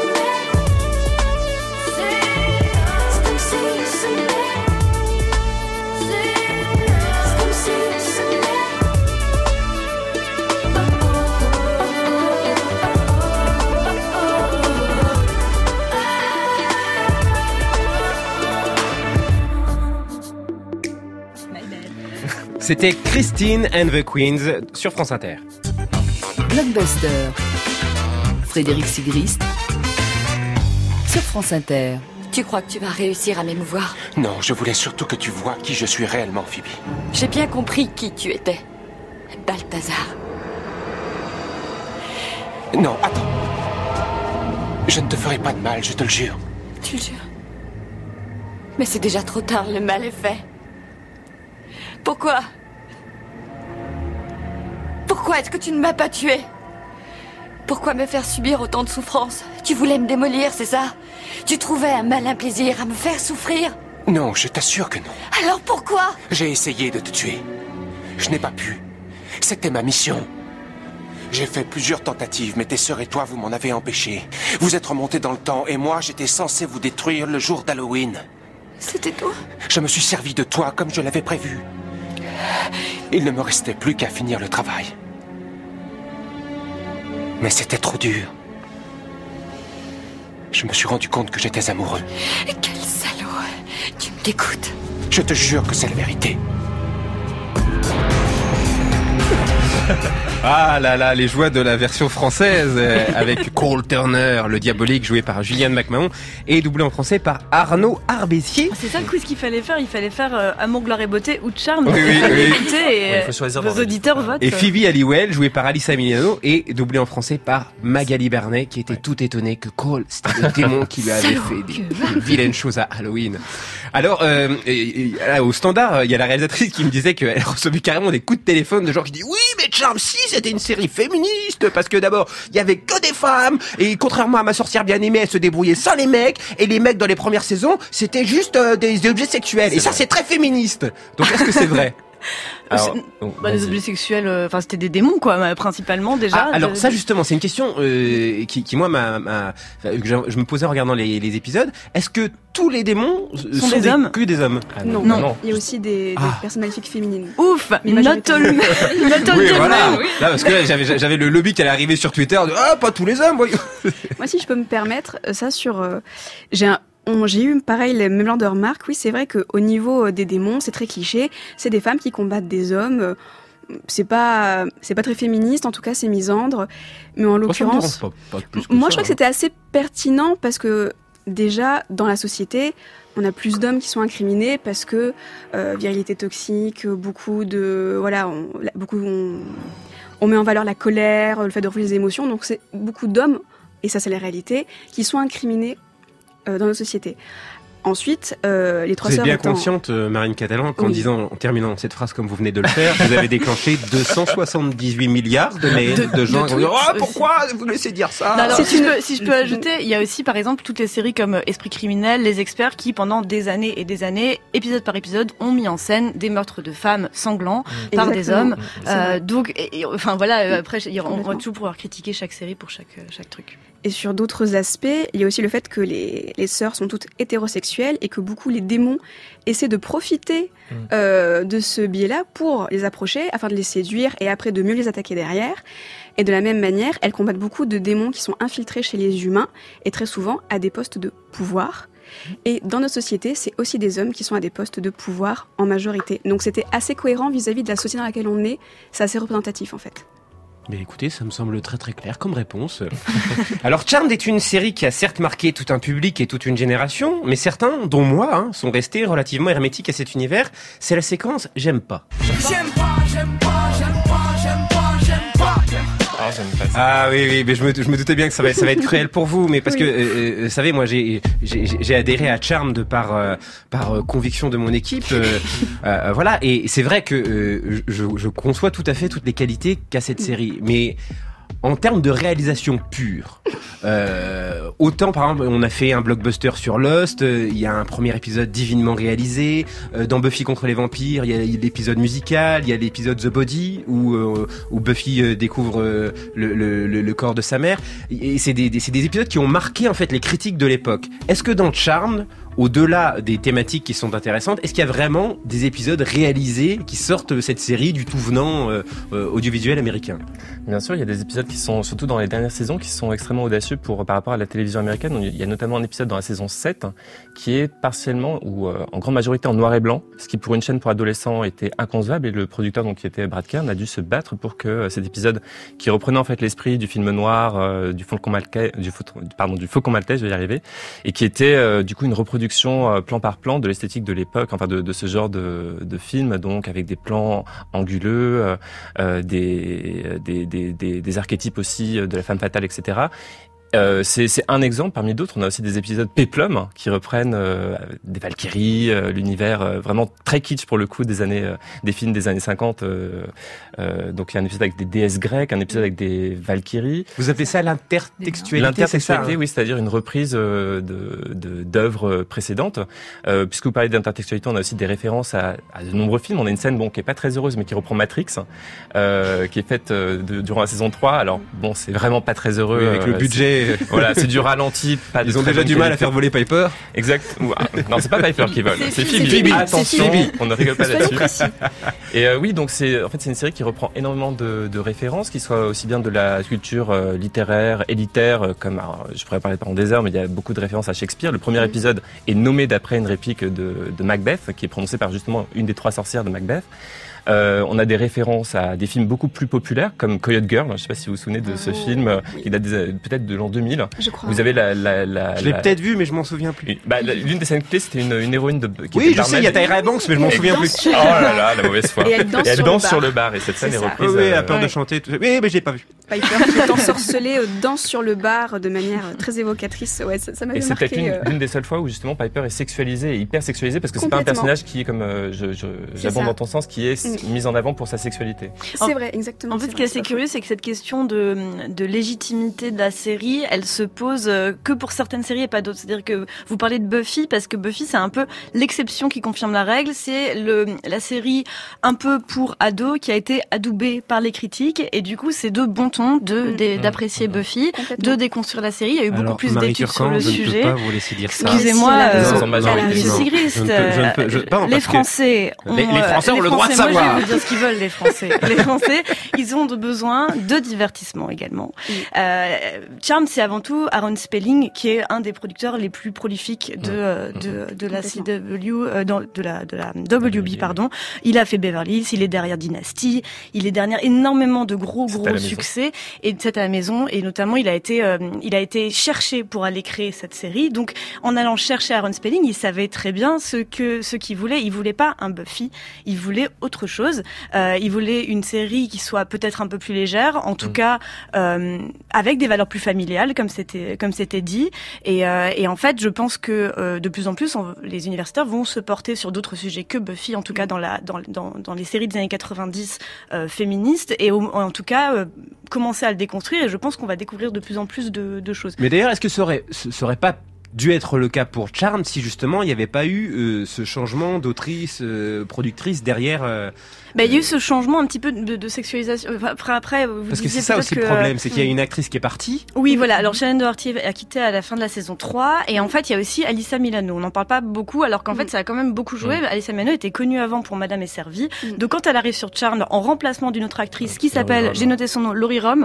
C'était Christine and the Queens sur France Inter. Blockbuster. Frédéric Sigrist sur France Inter. Tu crois que tu vas réussir à m'émouvoir? Non, je voulais surtout que tu vois qui je suis réellement, Phoebe. J'ai bien compris qui tu étais. Balthazar. Non, attends. Je ne te ferai pas de mal, je te le jure. Tu le jures? Mais c'est déjà trop tard, le mal est fait. Pourquoi est-ce que tu ne m'as pas tué? Pourquoi me faire subir autant de souffrances? Tu voulais me démolir, c'est ça? Tu trouvais un malin plaisir à me faire souffrir? Non, je t'assure que non. Alors pourquoi? J'ai essayé de te tuer. Je n'ai pas pu. C'était ma mission. J'ai fait plusieurs tentatives, mais tes sœurs et toi, vous m'en avez empêché. Vous êtes remontés dans le temps, et moi, j'étais censé vous détruire le jour d'Halloween. C'était toi? Je me suis servi de toi comme je l'avais prévu. Il ne me restait plus qu'à finir le travail. Mais c'était trop dur. Je me suis rendu compte que j'étais amoureux. Quel salaud! Tu me dégoûtes. Je te jure que c'est la vérité. Ah là là, les joies de la version française avec Cole Turner, le diabolique joué par Julianne McMahon et doublé en français par Arnaud Arbessier. C'est ça le quiz qu'il fallait faire. Il fallait faire Amour, gloire et beauté ou Charme. Oui, oui, oui. Écoutez, et il faut choisir vos auditeurs votent. Et Phoebe Halliwell, jouée par Alyssa Milano et doublée en français par Magali Bernet, qui était tout étonnée que Cole, c'était le démon qui lui avait fait des vilaines choses à Halloween. Alors, au standard, il y a la réalisatrice qui me disait qu'elle recevait carrément des coups de téléphone de gens qui disent oui, mais Charme 6, c'était une série féministe parce que d'abord, il y avait que des femmes et contrairement à Ma sorcière bien aimée, elle se débrouillait sans les mecs et les mecs dans les premières saisons, c'était juste des objets sexuels et ça c'est très féministe. Donc est-ce que c'est vrai? Alors, des objets sexuels, c'était des démons quoi, principalement déjà. Alors ça justement, c'est une question qui moi que je me posais en regardant les épisodes. Est-ce que tous les démons sont des hommes? Que des hommes? Non. Il y a aussi des personnes maléfiques féminines. Ouf, not all men. Oui, voilà. Là, parce que là, j'avais le lobby qui allait arriver sur Twitter. Pas tous les hommes. Voyons. Moi, si je peux me permettre, ça sur j'ai eu pareil les mêmes genres de remarques. Oui, c'est vrai qu'au niveau des démons, c'est très cliché. C'est des femmes qui combattent des hommes. C'est pas très féministe, en tout cas c'est misandre. Mais en l'occurrence, moi je crois que c'était assez pertinent parce que déjà dans la société, on a plus d'hommes qui sont incriminés parce que virilité toxique, beaucoup on met en valeur la colère, le fait de refouler les émotions. Donc c'est beaucoup d'hommes, et ça c'est la réalité, qui sont incriminés dans nos sociétés. Ensuite, les trois sœurs. Vous êtes bien consciente, Marine Catalan, qu'en en terminant cette phrase comme vous venez de le faire, vous avez déclenché 278 milliards de mails de gens qui vont dire pourquoi vous laissez dire ça? Non, alors, si je peux ajouter, il y a aussi par exemple toutes les séries comme Esprit criminel, Les Experts, qui pendant des années et des années, épisode par épisode, ont mis en scène des meurtres de femmes sanglants par des hommes. Donc, après, on va toujours pouvoir critiquer chaque série pour chaque truc. Et sur d'autres aspects, il y a aussi le fait que les sœurs sont toutes hétérosexuelles et que beaucoup les démons essaient de profiter de ce biais-là pour les approcher afin de les séduire et après de mieux les attaquer derrière. Et de la même manière, elles combattent beaucoup de démons qui sont infiltrés chez les humains et très souvent à des postes de pouvoir. Et dans notre société, c'est aussi des hommes qui sont à des postes de pouvoir en majorité. Donc c'était assez cohérent vis-à-vis de la société dans laquelle on est. C'est assez représentatif en fait. Mais écoutez, ça me semble très très clair comme réponse. Alors Charmed est une série qui a certes marqué tout un public et toute une génération, mais certains, dont moi, sont restés relativement hermétiques à cet univers. C'est la séquence « J'aime pas ». Ah oui, mais je me doutais bien que ça va être cruel pour vous, mais parce que, vous savez, moi j'ai adhéré à Charmed par conviction de mon équipe, voilà, et c'est vrai que je conçois tout à fait toutes les qualités qu'a cette série, mais en termes de réalisation pure, autant par exemple on a fait un blockbuster sur Lost, il y a un premier épisode divinement réalisé, dans Buffy contre les vampires il y a l'épisode musical, il y a l'épisode The Body où Buffy découvre le corps de sa mère, et c'est des épisodes qui ont marqué en fait les critiques de l'époque. Est-ce que dans Charmed, au-delà des thématiques qui sont intéressantes, est-ce qu'il y a vraiment des épisodes réalisés qui sortent de cette série du tout venant audiovisuel américain? Bien sûr, il y a des épisodes qui sont, surtout dans les dernières saisons, qui sont extrêmement audacieux par rapport à la télévision américaine. Il y a notamment un épisode dans la saison 7 qui est partiellement ou en grande majorité en noir et blanc, ce qui pour une chaîne pour adolescents était inconcevable, et le producteur donc qui était Brad Kern a dû se battre pour que cet épisode qui reprenait en fait l'esprit du film noir, du Faucon Maltais, je vais y arriver, et qui était du coup une reproduction plan par plan de l'esthétique de l'époque, enfin de ce genre de film, donc avec des plans anguleux, des archétypes aussi de la femme fatale, etc. C'est un exemple parmi d'autres. On a aussi des épisodes péplum qui reprennent des Valkyries, l'univers vraiment très kitsch pour le coup des films des années 50. Donc il y a un épisode avec des déesses grecques, un épisode avec des Valkyries. Vous appelez ça l'intertextualité? L'intertextualité, oui, c'est-à-dire une reprise d'œuvres précédentes. Puisque vous parlez d'intertextualité, on a aussi des références à de nombreux films. On a une scène qui est pas très heureuse, mais qui reprend Matrix, qui est faite durant la saison 3. Alors bon, c'est vraiment pas très heureux. Oui, avec le budget. Voilà, c'est du ralenti. Ils ont déjà du mal à faire voler Piper. Exact. Non, c'est pas Piper qui vole. C'est Phoebe. Attention, on ne rigole pas là-dessus. Et oui, donc c'est une série qui reprend énormément de références, qui soient aussi bien de la culture littéraire, élitaire, comme je pourrais parler pendant des heures, mais il y a beaucoup de références à Shakespeare. Le premier épisode est nommé d'après une réplique de Macbeth, qui est prononcée par justement une des 3 sorcières de Macbeth. On a des références à des films beaucoup plus populaires comme Coyote Girl. Je ne sais pas si vous vous souvenez de ce film. Il date peut-être de l'an 2000. Je crois. Vous avez Je l'ai peut-être vu, mais je m'en souviens plus. L'une des scènes clés, c'était une héroïne qui oui, je sais, il y a Tyra Banks, mais je m'en souviens plus. Oh là là, la mauvaise foi. Et elle danse sur le bar. Et cette scène est reprise. Oui, elle a peur de chanter. Oui, mais je l'ai pas vu. Piper qui est ensorcelée, danse sur le bar de manière très évocatrice. Ouais, ça m'avait marqué. Et c'est peut-être l'une des seules fois où justement Piper est sexualisée et hyper sexualisée parce que c'est pas un personnage qui est comme j'abonde dans ton sens, qui est mis en avant pour sa sexualité. C'est vrai, exactement. En fait, ce qui est assez curieux, c'est que cette question de légitimité de la série, elle se pose que pour certaines séries et pas d'autres. C'est-à-dire que vous parlez de Buffy parce que Buffy, c'est un peu l'exception qui confirme la règle. C'est la série un peu pour ados qui a été adoubée par les critiques et du coup, c'est de bon ton d'apprécier Buffy, de déconstruire la série. Il y a eu beaucoup plus d'études sur le sujet. Je ne peux pas vous laisser dire ça. Excusez-moi, Monsieur Sigrist. Les Français ont le droit de savoir. Moi, je vais vous dire ce qu'ils veulent, les Français. Les Français, ils ont besoin de divertissement également. Charmed, c'est avant tout Aaron Spelling, qui est un des producteurs les plus prolifiques de la CW, de la WB, pardon. Il a fait Beverly Hills, il est derrière Dynasty, il est derrière énormément de gros succès, et c'est à la maison, et notamment il a été cherché pour aller créer cette série. Donc, en allant chercher Aaron Spelling, il savait très bien ce qu'il voulait. Il voulait pas un Buffy, il voulait autre chose. Il voulait une série qui soit peut-être un peu plus légère, en tout cas avec des valeurs plus familiales, comme c'était dit. Et en fait, je pense que de plus en plus, les universitaires vont se porter sur d'autres sujets que Buffy, en tout cas dans les séries des années 90 féministes, et en tout cas commencer à le déconstruire. Et je pense qu'on va découvrir de plus en plus de choses. Mais d'ailleurs, est-ce que ça aurait pas dû être le cas pour Charmed si justement il n'y avait pas eu ce changement d'autrice, productrice derrière il y a eu ce changement un petit peu de sexualisation. Après, vous parce que c'est ça aussi le problème, c'est qu'il y a une actrice qui est partie. Oui, voilà. Alors Shannon Doherty a quitté à la fin de la saison 3, et en fait, il y a aussi Alyssa Milano. On n'en parle pas beaucoup, alors qu'en fait, ça a quand même beaucoup joué. Alyssa Milano était connue avant pour Madame est servie. Donc quand elle arrive sur Charmed en remplacement d'une autre actrice qui s'appelle, j'ai noté son nom, Laurie Rom,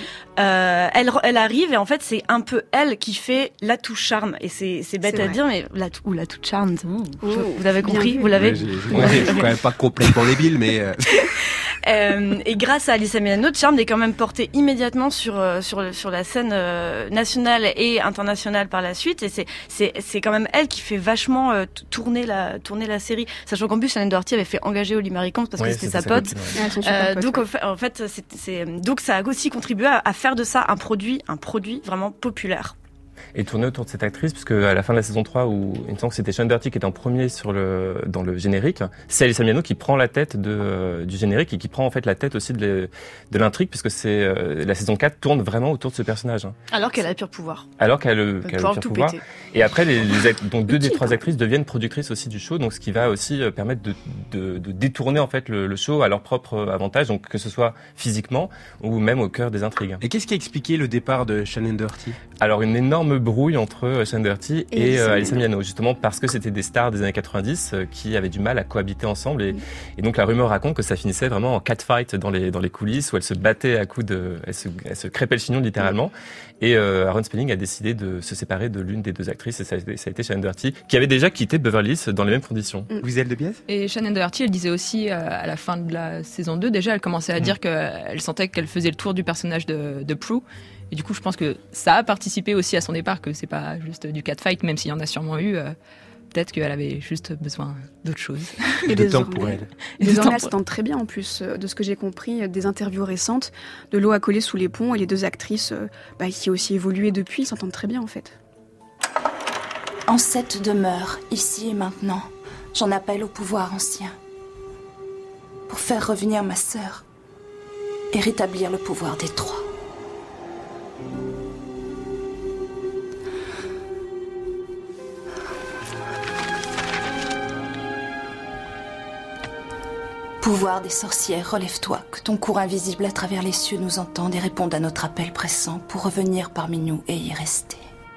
elle arrive, et en fait, c'est un peu elle qui fait l'atout charme. Et c'est bête à dire, mais l'atout charme. Vous avez compris? Vous l'avez? Je suis quand même pas complètement débile, mais et grâce à Alyssa Milano, Charmed est quand même porté immédiatement sur la scène nationale et internationale par la suite, et c'est quand même elle qui fait vachement tourner la série, sachant qu'en plus Shannon Doherty avait fait engager Holly Marie Combs parce que c'était sa pote. Donc en fait donc ça a aussi contribué à faire de ça un produit vraiment populaire. Et tourné autour de cette actrice, puisque à la fin de la saison 3, où il me semble que c'était Shannon Doherty qui était en premier dans le générique, c'est Alyssa Milano qui prend la tête du générique et qui prend en fait la tête aussi de l'intrigue, puisque la saison 4 tourne vraiment autour de ce personnage. Alors qu'elle a le pur pouvoir. Alors qu'elle a le pur pouvoir. Et après, donc deux des trois actrices deviennent productrices aussi du show, donc ce qui va aussi permettre de détourner en fait le show à leur propre avantage, donc que ce soit physiquement ou même au cœur des intrigues. Et qu'est-ce qui a expliqué le départ de Shannon Doherty? Alors une énorme brouille entre Shannon Doherty et Alyssa Milano, justement parce que c'était des stars des années 90 qui avaient du mal à cohabiter ensemble, et donc la rumeur raconte que ça finissait vraiment en catfight dans les coulisses, où elles se battaient à coups elles se crêpaient le chignon littéralement, et Aaron Spelling a décidé de se séparer de l'une des deux actrices, et ça a été Shannon Doherty, qui avait déjà quitté Beverly Hills dans les mêmes conditions. Wiesel de Biez? Et Shannon Doherty, elle disait aussi à la fin de la saison 2, déjà elle commençait à dire qu'elle sentait qu'elle faisait le tour du personnage de Prue. Et du coup, je pense que ça a participé aussi à son départ, que c'est pas juste du catfight, même s'il y en a sûrement eu. Peut-être qu'elle avait juste besoin d'autre chose. Et de temps pour elle. Et désormais, elle s'entend très bien en plus, de ce que j'ai compris, des interviews récentes, de l'eau à coller sous les ponts, et les deux actrices qui ont aussi évolué depuis, s'entendent très bien en fait. En cette demeure, ici et maintenant, j'en appelle au pouvoir ancien. Pour faire revenir ma sœur et rétablir le pouvoir des trois. Pouvoir des sorcières, relève-toi, que ton cours invisible à travers les cieux nous entende et réponde à notre appel pressant pour revenir parmi nous et y rester.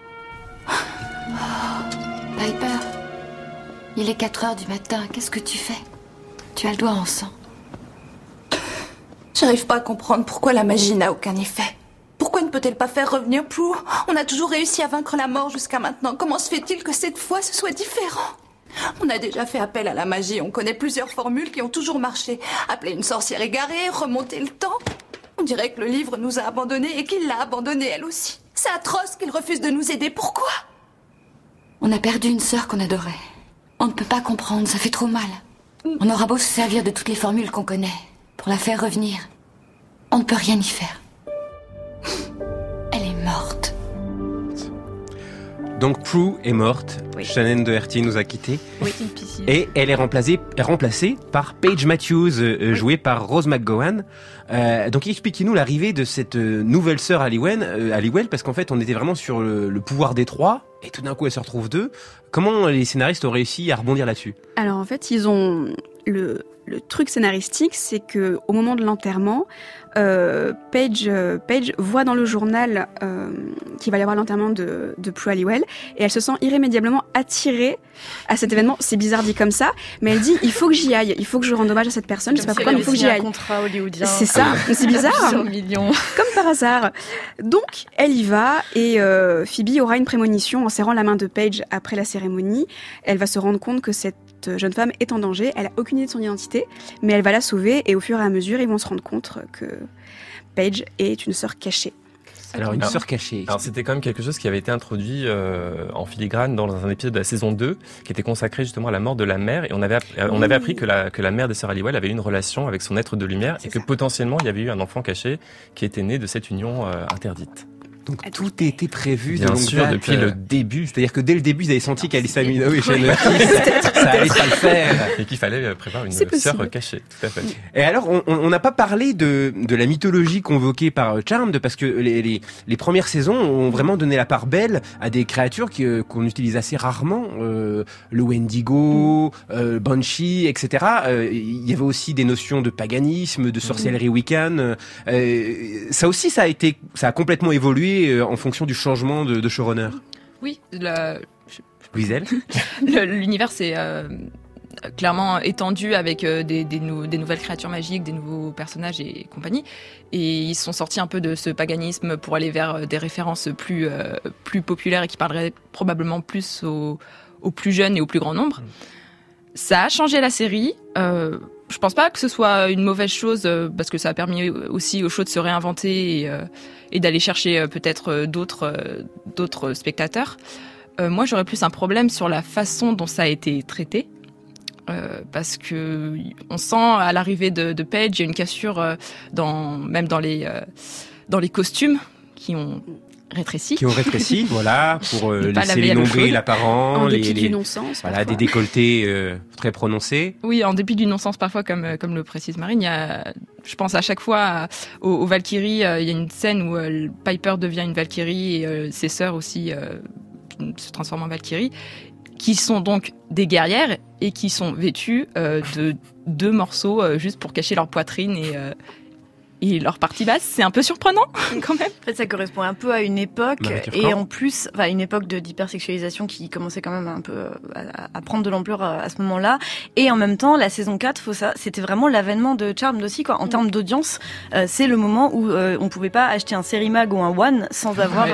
Piper, il est 4h du matin, qu'est-ce que tu fais? Tu as le doigt en sang. J'arrive pas à comprendre pourquoi la magie n'a aucun effet. Pourquoi ne peut-elle pas faire revenir Prue? On a toujours réussi à vaincre la mort jusqu'à maintenant. Comment se fait-il que cette fois ce soit différent? On a déjà fait appel à la magie, on connaît plusieurs formules qui ont toujours marché. Appeler une sorcière égarée, remonter le temps. On dirait que le livre nous a abandonnés et qu'il l'a abandonnée elle aussi. C'est atroce qu'il refuse de nous aider, pourquoi? On a perdu une sœur qu'on adorait. On ne peut pas comprendre, ça fait trop mal. On aura beau se servir de toutes les formules qu'on connaît pour la faire revenir. On ne peut rien y faire. Donc Prue est morte, Shannon Doherty nous a quittés, et elle est remplacée par Paige Matthews, jouée par Rose McGowan. Donc expliquez-nous l'arrivée de cette nouvelle sœur Halliwell, parce qu'en fait on était vraiment sur le pouvoir des trois, et tout d'un coup elle se retrouve deux. Comment les scénaristes ont réussi à rebondir là-dessus ? Alors en fait ils ont le truc scénaristique, c'est que au moment de l'enterrement, Paige voit dans le journal qu'il va y avoir l'enterrement de Prue Halliwell, et elle se sent irrémédiablement attirée à cet événement. C'est bizarre dit comme ça, mais elle dit il faut que j'y aille, il faut que je rende hommage à cette personne. Je sais pas pourquoi, mais il faut que j'y aille. Un contrat hollywoodien. C'est ça, c'est bizarre. Comme par hasard. Donc elle y va, et Phoebe aura une prémonition en serrant la main de Paige après la cérémonie. Elle va se rendre compte que cette jeune femme est en danger, elle a aucune idée de son identité, mais elle va la sauver, et au fur et à mesure, ils vont se rendre compte que Paige est une sœur cachée. Alors une sœur cachée. Alors c'était quand même quelque chose qui avait été introduit en filigrane dans un épisode de la saison 2 qui était consacré justement à la mort de la mère, et on avait appris que la mère des sœurs Halliwell avait eu une relation avec son être de lumière, et que potentiellement il y avait eu un enfant caché qui était né de cette union interdite. Donc tout était prévu bien de sûr, depuis le début. C'est-à-dire que dès le début, ils avaient senti qu'Alyssa Milano et Shannon ça allait pas le faire. Et qu'il fallait préparer une sœur cachée, tout à fait. Et alors, on n'a pas parlé de la mythologie convoquée par Charmed, parce que les premières saisons ont vraiment donné la part belle à des créatures qu'on utilise assez rarement. Le Wendigo, Banshee, etc. Il y avait aussi des notions de paganisme, de sorcellerie wiccan. Ça aussi, ça a complètement évolué en fonction du changement de showrunner. Oui, Louiselle. L'univers s'est clairement étendu avec des nouvelles créatures magiques, des nouveaux personnages et compagnie. Et ils sont sortis un peu de ce paganisme pour aller vers des références plus populaires et qui parleraient probablement plus aux plus jeunes et au plus grand nombre. Ça a changé la série. Je pense pas que ce soit une mauvaise chose, parce que ça a permis aussi au show de se réinventer et d'aller chercher peut-être d'autres spectateurs. Moi, j'aurais plus un problème sur la façon dont ça a été traité, parce que on sent à l'arrivée de Paige, il y a une cassure même dans les costumes qui ont rétréci, voilà, pour laisser les nombrils apparents, en dépit du non-sens, voilà, des décolletés très prononcés. Oui, en dépit du non-sens parfois, comme le précise Marine. Il y a, je pense à chaque fois aux Valkyries, il y a une scène où Piper devient une Valkyrie et ses sœurs aussi se transforment en Valkyries, qui sont donc des guerrières et qui sont vêtues de 2 morceaux juste pour cacher leur poitrine et leur partie basse. C'est un peu surprenant quand même. En fait, ça correspond un peu à une époque, et en plus, une époque d'hypersexualisation qui commençait quand même un peu à prendre de l'ampleur à ce moment-là. Et en même temps, la saison 4, c'était vraiment l'avènement de Charmed aussi, quoi. En termes d'audience, c'est le moment où on pouvait pas acheter un Sérimag ou un One sans avoir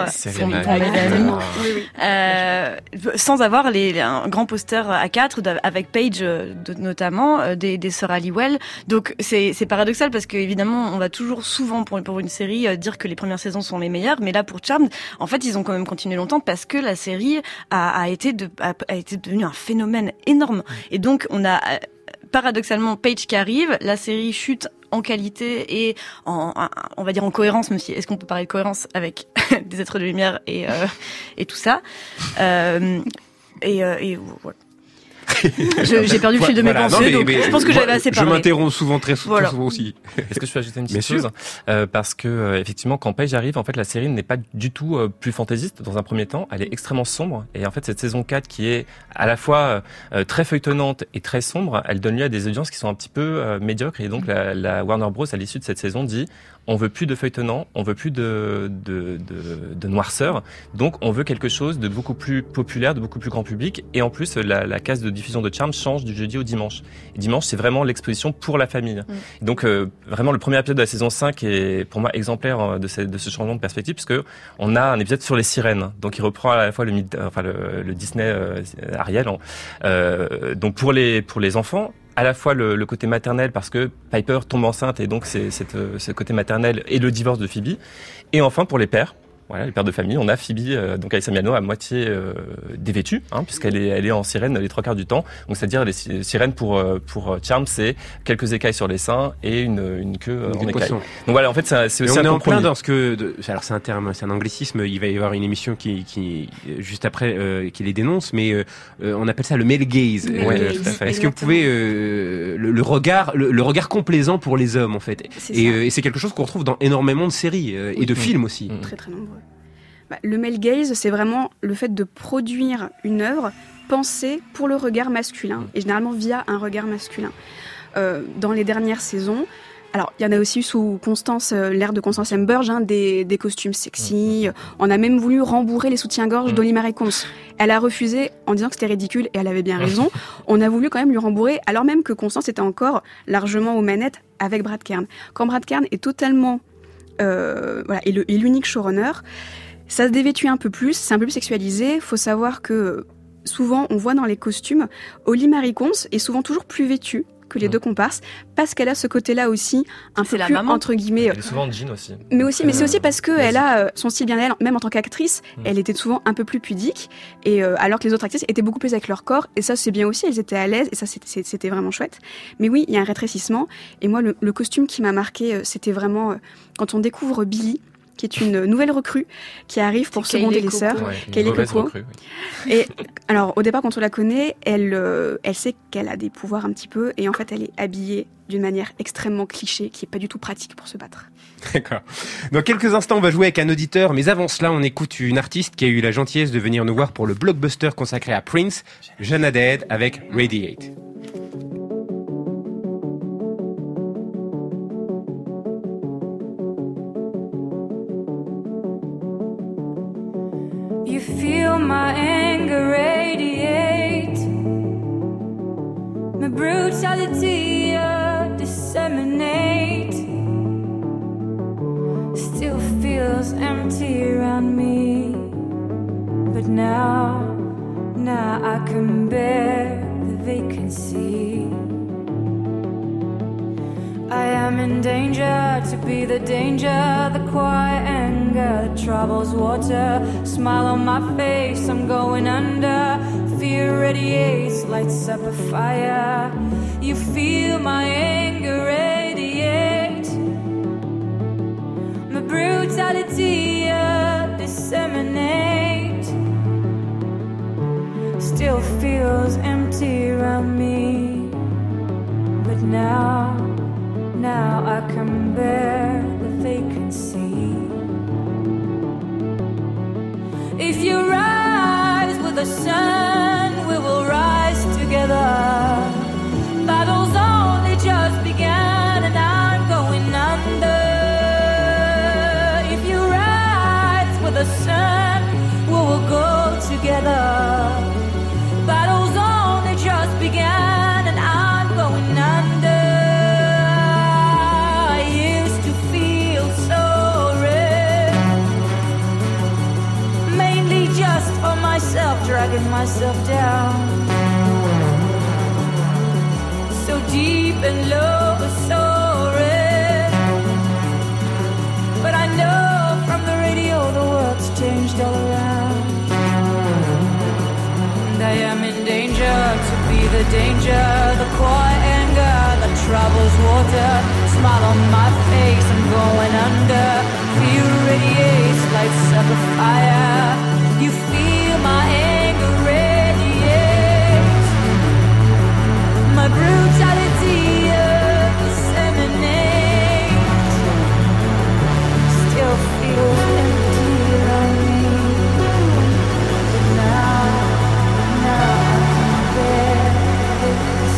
sans avoir un grand poster A4 avec Paige notamment des sœurs Halliwell. Donc c'est paradoxal, parce que évidemment on va toujours souvent pour une série dire que les premières saisons sont les meilleures, mais là pour Charmed, en fait ils ont quand même continué longtemps parce que la série a été devenue un phénomène énorme. Et donc on a paradoxalement Paige qui arrive, la série chute en qualité et on va dire en cohérence, même si est-ce qu'on peut parler de cohérence avec des êtres de lumière et tout ça, et voilà. J'ai perdu le fil de mes pensées, donc je pense que j'avais assez parlé. Je m'interromps souvent, très souvent aussi. Est-ce que je peux ajouter une petite chose parce que effectivement, quand Paige arrive, en fait, la série n'est pas du tout plus fantaisiste dans un premier temps. Elle est extrêmement sombre, et en fait, cette saison 4 qui est à la fois très feuilletonnante et très sombre, elle donne lieu à des audiences qui sont un petit peu médiocres, et donc la Warner Bros à l'issue de cette saison dit: on veut plus de feuilletonnant, on veut plus de noirceur, donc on veut quelque chose de beaucoup plus populaire, de beaucoup plus grand public. Et en plus, la case de diffusion de Charmed change du jeudi au dimanche. Et dimanche, c'est vraiment l'exposition pour la famille. Et donc vraiment, le premier épisode de la saison 5 est pour moi exemplaire de ce changement de perspective, puisque on a un épisode sur les sirènes, donc il reprend à la fois le Disney Ariel, donc pour les enfants, à la fois le côté maternel, parce que Piper tombe enceinte, et donc c'est ce côté maternel et le divorce de Phoebe, et enfin pour les pères. Voilà, les pères de famille. On a Phoebe, donc Alyssa Milano, à moitié dévêtue, puisqu'elle est en sirène les 3 quarts du temps. Donc c'est-à-dire les sirènes pour Charmed, c'est quelques écailles sur les seins et une queue en écailles. Donc voilà, en fait c'est aussi on est en plein dans ce que alors c'est un anglicisme. Il va y avoir une émission qui juste après qui les dénonce, mais on appelle ça le male gaze. Tout à fait. Est-ce que vous pouvez le regard complaisant pour les hommes en fait, et c'est quelque chose qu'on retrouve dans énormément de séries et de films aussi. Très très nombreux. Le male gaze, c'est vraiment le fait de produire une œuvre pensée pour le regard masculin, et généralement via un regard masculin. Dans les dernières saisons, alors il y en a aussi eu sous l'ère de Constance Hemberge, des costumes sexy. On a même voulu rembourrer les soutiens-gorge d'Holly Marie Combs. Elle a refusé en disant que c'était ridicule, et elle avait bien raison. On a voulu quand même lui rembourrer, alors même que Constance était encore largement aux manettes avec Brad Kern. Quand Brad Kern est totalement et l'unique showrunner, ça se dévêtue un peu plus, c'est un peu plus sexualisé. Faut savoir que souvent, on voit dans les costumes, Holly Marie Combs est souvent toujours plus vêtue que les deux comparses, parce qu'elle a ce côté-là aussi, un peu plus, entre guillemets... Elle est souvent en jean aussi. Mais c'est aussi parce qu'elle a son style bien à elle, même en tant qu'actrice, elle était souvent un peu plus pudique, et alors que les autres actrices étaient beaucoup plus avec leur corps, et ça c'est bien aussi, elles étaient à l'aise, et ça c'était vraiment chouette. Mais oui, il y a un rétrécissement, et moi le costume qui m'a marqué, c'était vraiment quand on découvre Billy, qui est une nouvelle recrue qui arrive pour seconder les sœurs. Kaylee Cuoco. Et alors, au départ, quand on la connaît, elle sait qu'elle a des pouvoirs un petit peu, et en fait, elle est habillée d'une manière extrêmement cliché, qui est pas du tout pratique pour se battre. D'accord. Dans quelques instants, on va jouer avec un auditeur, mais avant cela, on écoute une artiste qui a eu la gentillesse de venir nous voir pour le blockbuster consacré à Prince, Jeanne Haddad avec Radiate. You feel my anger radiate, my brutality disseminate. Still feels empty around me, but now I can bear the vacancy. I am in danger to be the danger, the quiet anger that troubles water. Smile on my face, I'm going under. Fear radiates, lights up a fire. You feel my anger radiate, my brutality disseminate. Still feels empty around me, but now I can bear the vacancy. If you rise with the sun, we will rise together. Battle's only just begun and I'm going under. If you rise with the sun, we will go together. Battle's only just begun and I'm going under. Dragging myself down, so deep and low, so red. But I know from the radio the world's changed all around, and I am in danger to be the danger, the quiet anger that troubles water. Smile on my face, I'm going under. Fear radiates, lights up a fire. You feel my anger radiate, my brutality disseminate. Still feels empty around me, but now I can bear this.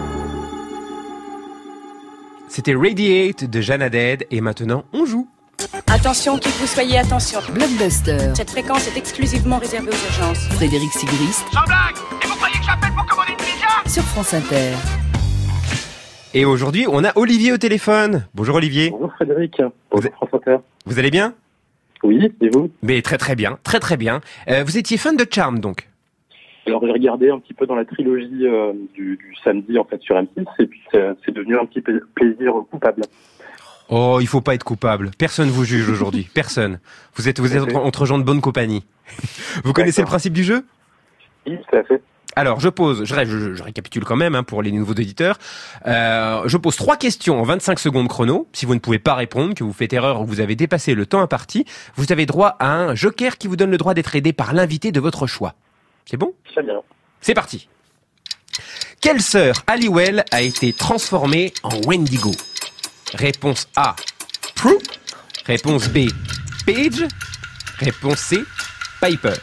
C'était Radiate de Jeanne Haddad, et maintenant on joue. Attention, qui que vous soyez, attention. Blockbuster. Cette fréquence est exclusivement réservée aux urgences. Frédéric Sigrist. Sans blague. Et vous croyez que j'appelle pour commander une pizza? Sur France Inter. Et aujourd'hui, on a Olivier au téléphone. Bonjour Olivier. Bonjour Frédéric. Bonjour France Inter. Vous allez bien? Oui, et vous? Mais très très bien, très très bien. Vous étiez fan de Charmed donc? Alors j'ai regardé un petit peu dans la trilogie du samedi en fait sur M6 et puis c'est devenu un petit plaisir coupable. Oh, il faut pas être coupable. Personne vous juge aujourd'hui. Personne. Vous êtes entre gens de bonne compagnie. Vous connaissez le principe du jeu? Oui, tout à fait. Alors, je récapitule quand même pour les nouveaux auditeurs. Je pose 3 questions en 25 secondes chrono. Si vous ne pouvez pas répondre, que vous faites erreur ou que vous avez dépassé le temps imparti, vous avez droit à un joker qui vous donne le droit d'être aidé par l'invité de votre choix. C'est bon? Très bien. C'est parti. Quelle sœur Halliwell a été transformée en Wendigo? Réponse A, Prue. Réponse B, Paige. Réponse C, Piper.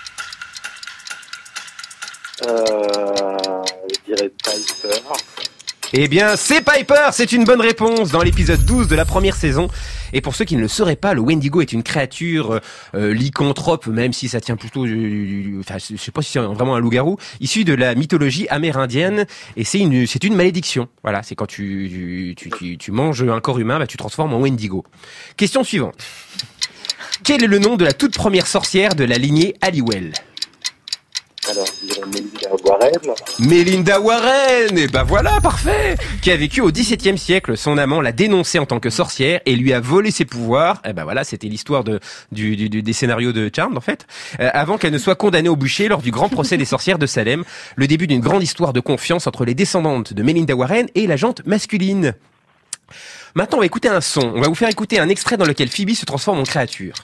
Je dirais Piper. Eh bien, c'est Piper, c'est une bonne réponse dans l'épisode 12 de la première saison. Et pour ceux qui ne le sauraient pas, le Wendigo est une créature lycanthrope, même si ça tient plutôt enfin, je sais pas si c'est vraiment un loup-garou, issu de la mythologie amérindienne. Et c'est une malédiction. Voilà, c'est quand tu manges un corps humain, bah, tu transformes en Wendigo. Question suivante. Quel est le nom de la toute première sorcière de la lignée Halliwell? Alors, je dirais Melinda Warren. Melinda Warren, et ben voilà, parfait. Qui a vécu au XVIIe siècle. Son amant l'a dénoncée en tant que sorcière et lui a volé ses pouvoirs. Et ben voilà, c'était l'histoire des scénarios de Charmed en fait. Avant qu'elle ne soit condamnée au bûcher lors du grand procès des sorcières de Salem. Le début d'une grande histoire de confiance entre les descendantes de Melinda Warren et la gente masculine. Maintenant, on va écouter un son. On va vous faire écouter un extrait dans lequel Phoebe se transforme en créature.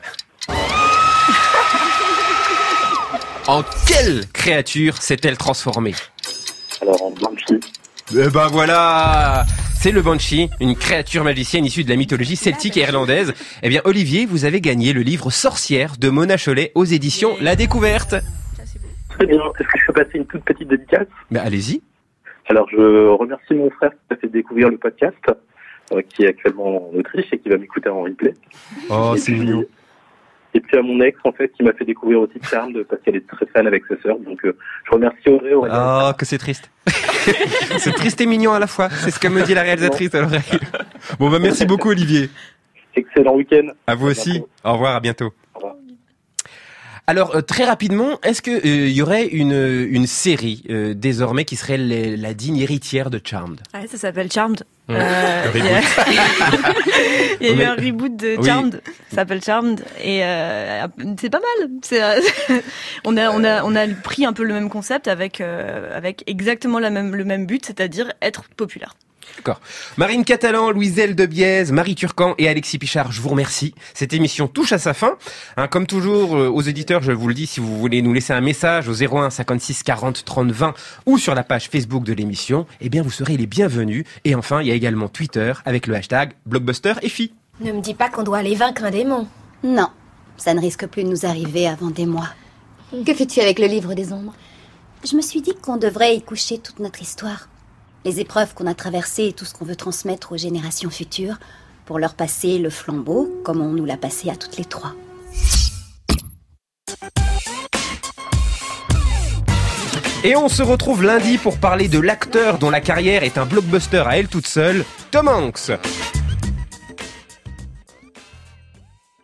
En quelle créature s'est-elle transformée? Alors en Banshee. Eh ben voilà, c'est le Banshee, une créature magicienne issue de la mythologie celtique et irlandaise. Eh bien Olivier, vous avez gagné le livre Sorcière de Mona Chollet aux éditions La Découverte. Très bien. Est-ce que je peux passer une toute petite dédicace? Ben allez-y. Alors je remercie mon frère qui m'a fait découvrir le podcast, qui est actuellement en Autriche et qui va m'écouter en replay. Oh, c'est mignon. Et puis à mon ex, en fait, qui m'a fait découvrir aussi Charmed parce qu'elle est très fan avec sa sœur. Donc, je remercie Audrey. Oh, que c'est triste. C'est triste et mignon à la fois. C'est ce que me dit la réalisatrice à l'oreille. Bon, bah, merci beaucoup, Olivier. Excellent week-end. À vous aussi. Bientôt. Au revoir, à bientôt. Au revoir. Alors, très rapidement, est-ce que y aurait une série désormais qui serait la digne héritière de Charmed? Ouais, ça s'appelle Charmed. Il y a eu un reboot de Charmed, ça s'appelle Charmed et c'est pas mal. On a pris un peu le même concept avec exactement le même but, c'est-à-dire être populaire. D'accord. Marine Catalan, Louiselle Debiez, Marie Turcan et Alexis Pichard, je vous remercie. Cette émission touche à sa fin. Comme toujours, aux auditeurs, je vous le dis, si vous voulez nous laisser un message au 01 56 40 30 20 ou sur la page Facebook de l'émission, eh bien, vous serez les bienvenus. Et enfin, il y a également Twitter avec le hashtag BlockbusterFI. Ne me dis pas qu'on doit aller vaincre un démon. Non, ça ne risque plus de nous arriver avant des mois. Que fais-tu avec le livre des ombres? Je me suis dit qu'on devrait y coucher toute notre histoire. Les épreuves qu'on a traversées et tout ce qu'on veut transmettre aux générations futures pour leur passer le flambeau comme on nous l'a passé à toutes les trois. Et on se retrouve lundi pour parler de l'acteur dont la carrière est un blockbuster à elle toute seule, Tom Hanks.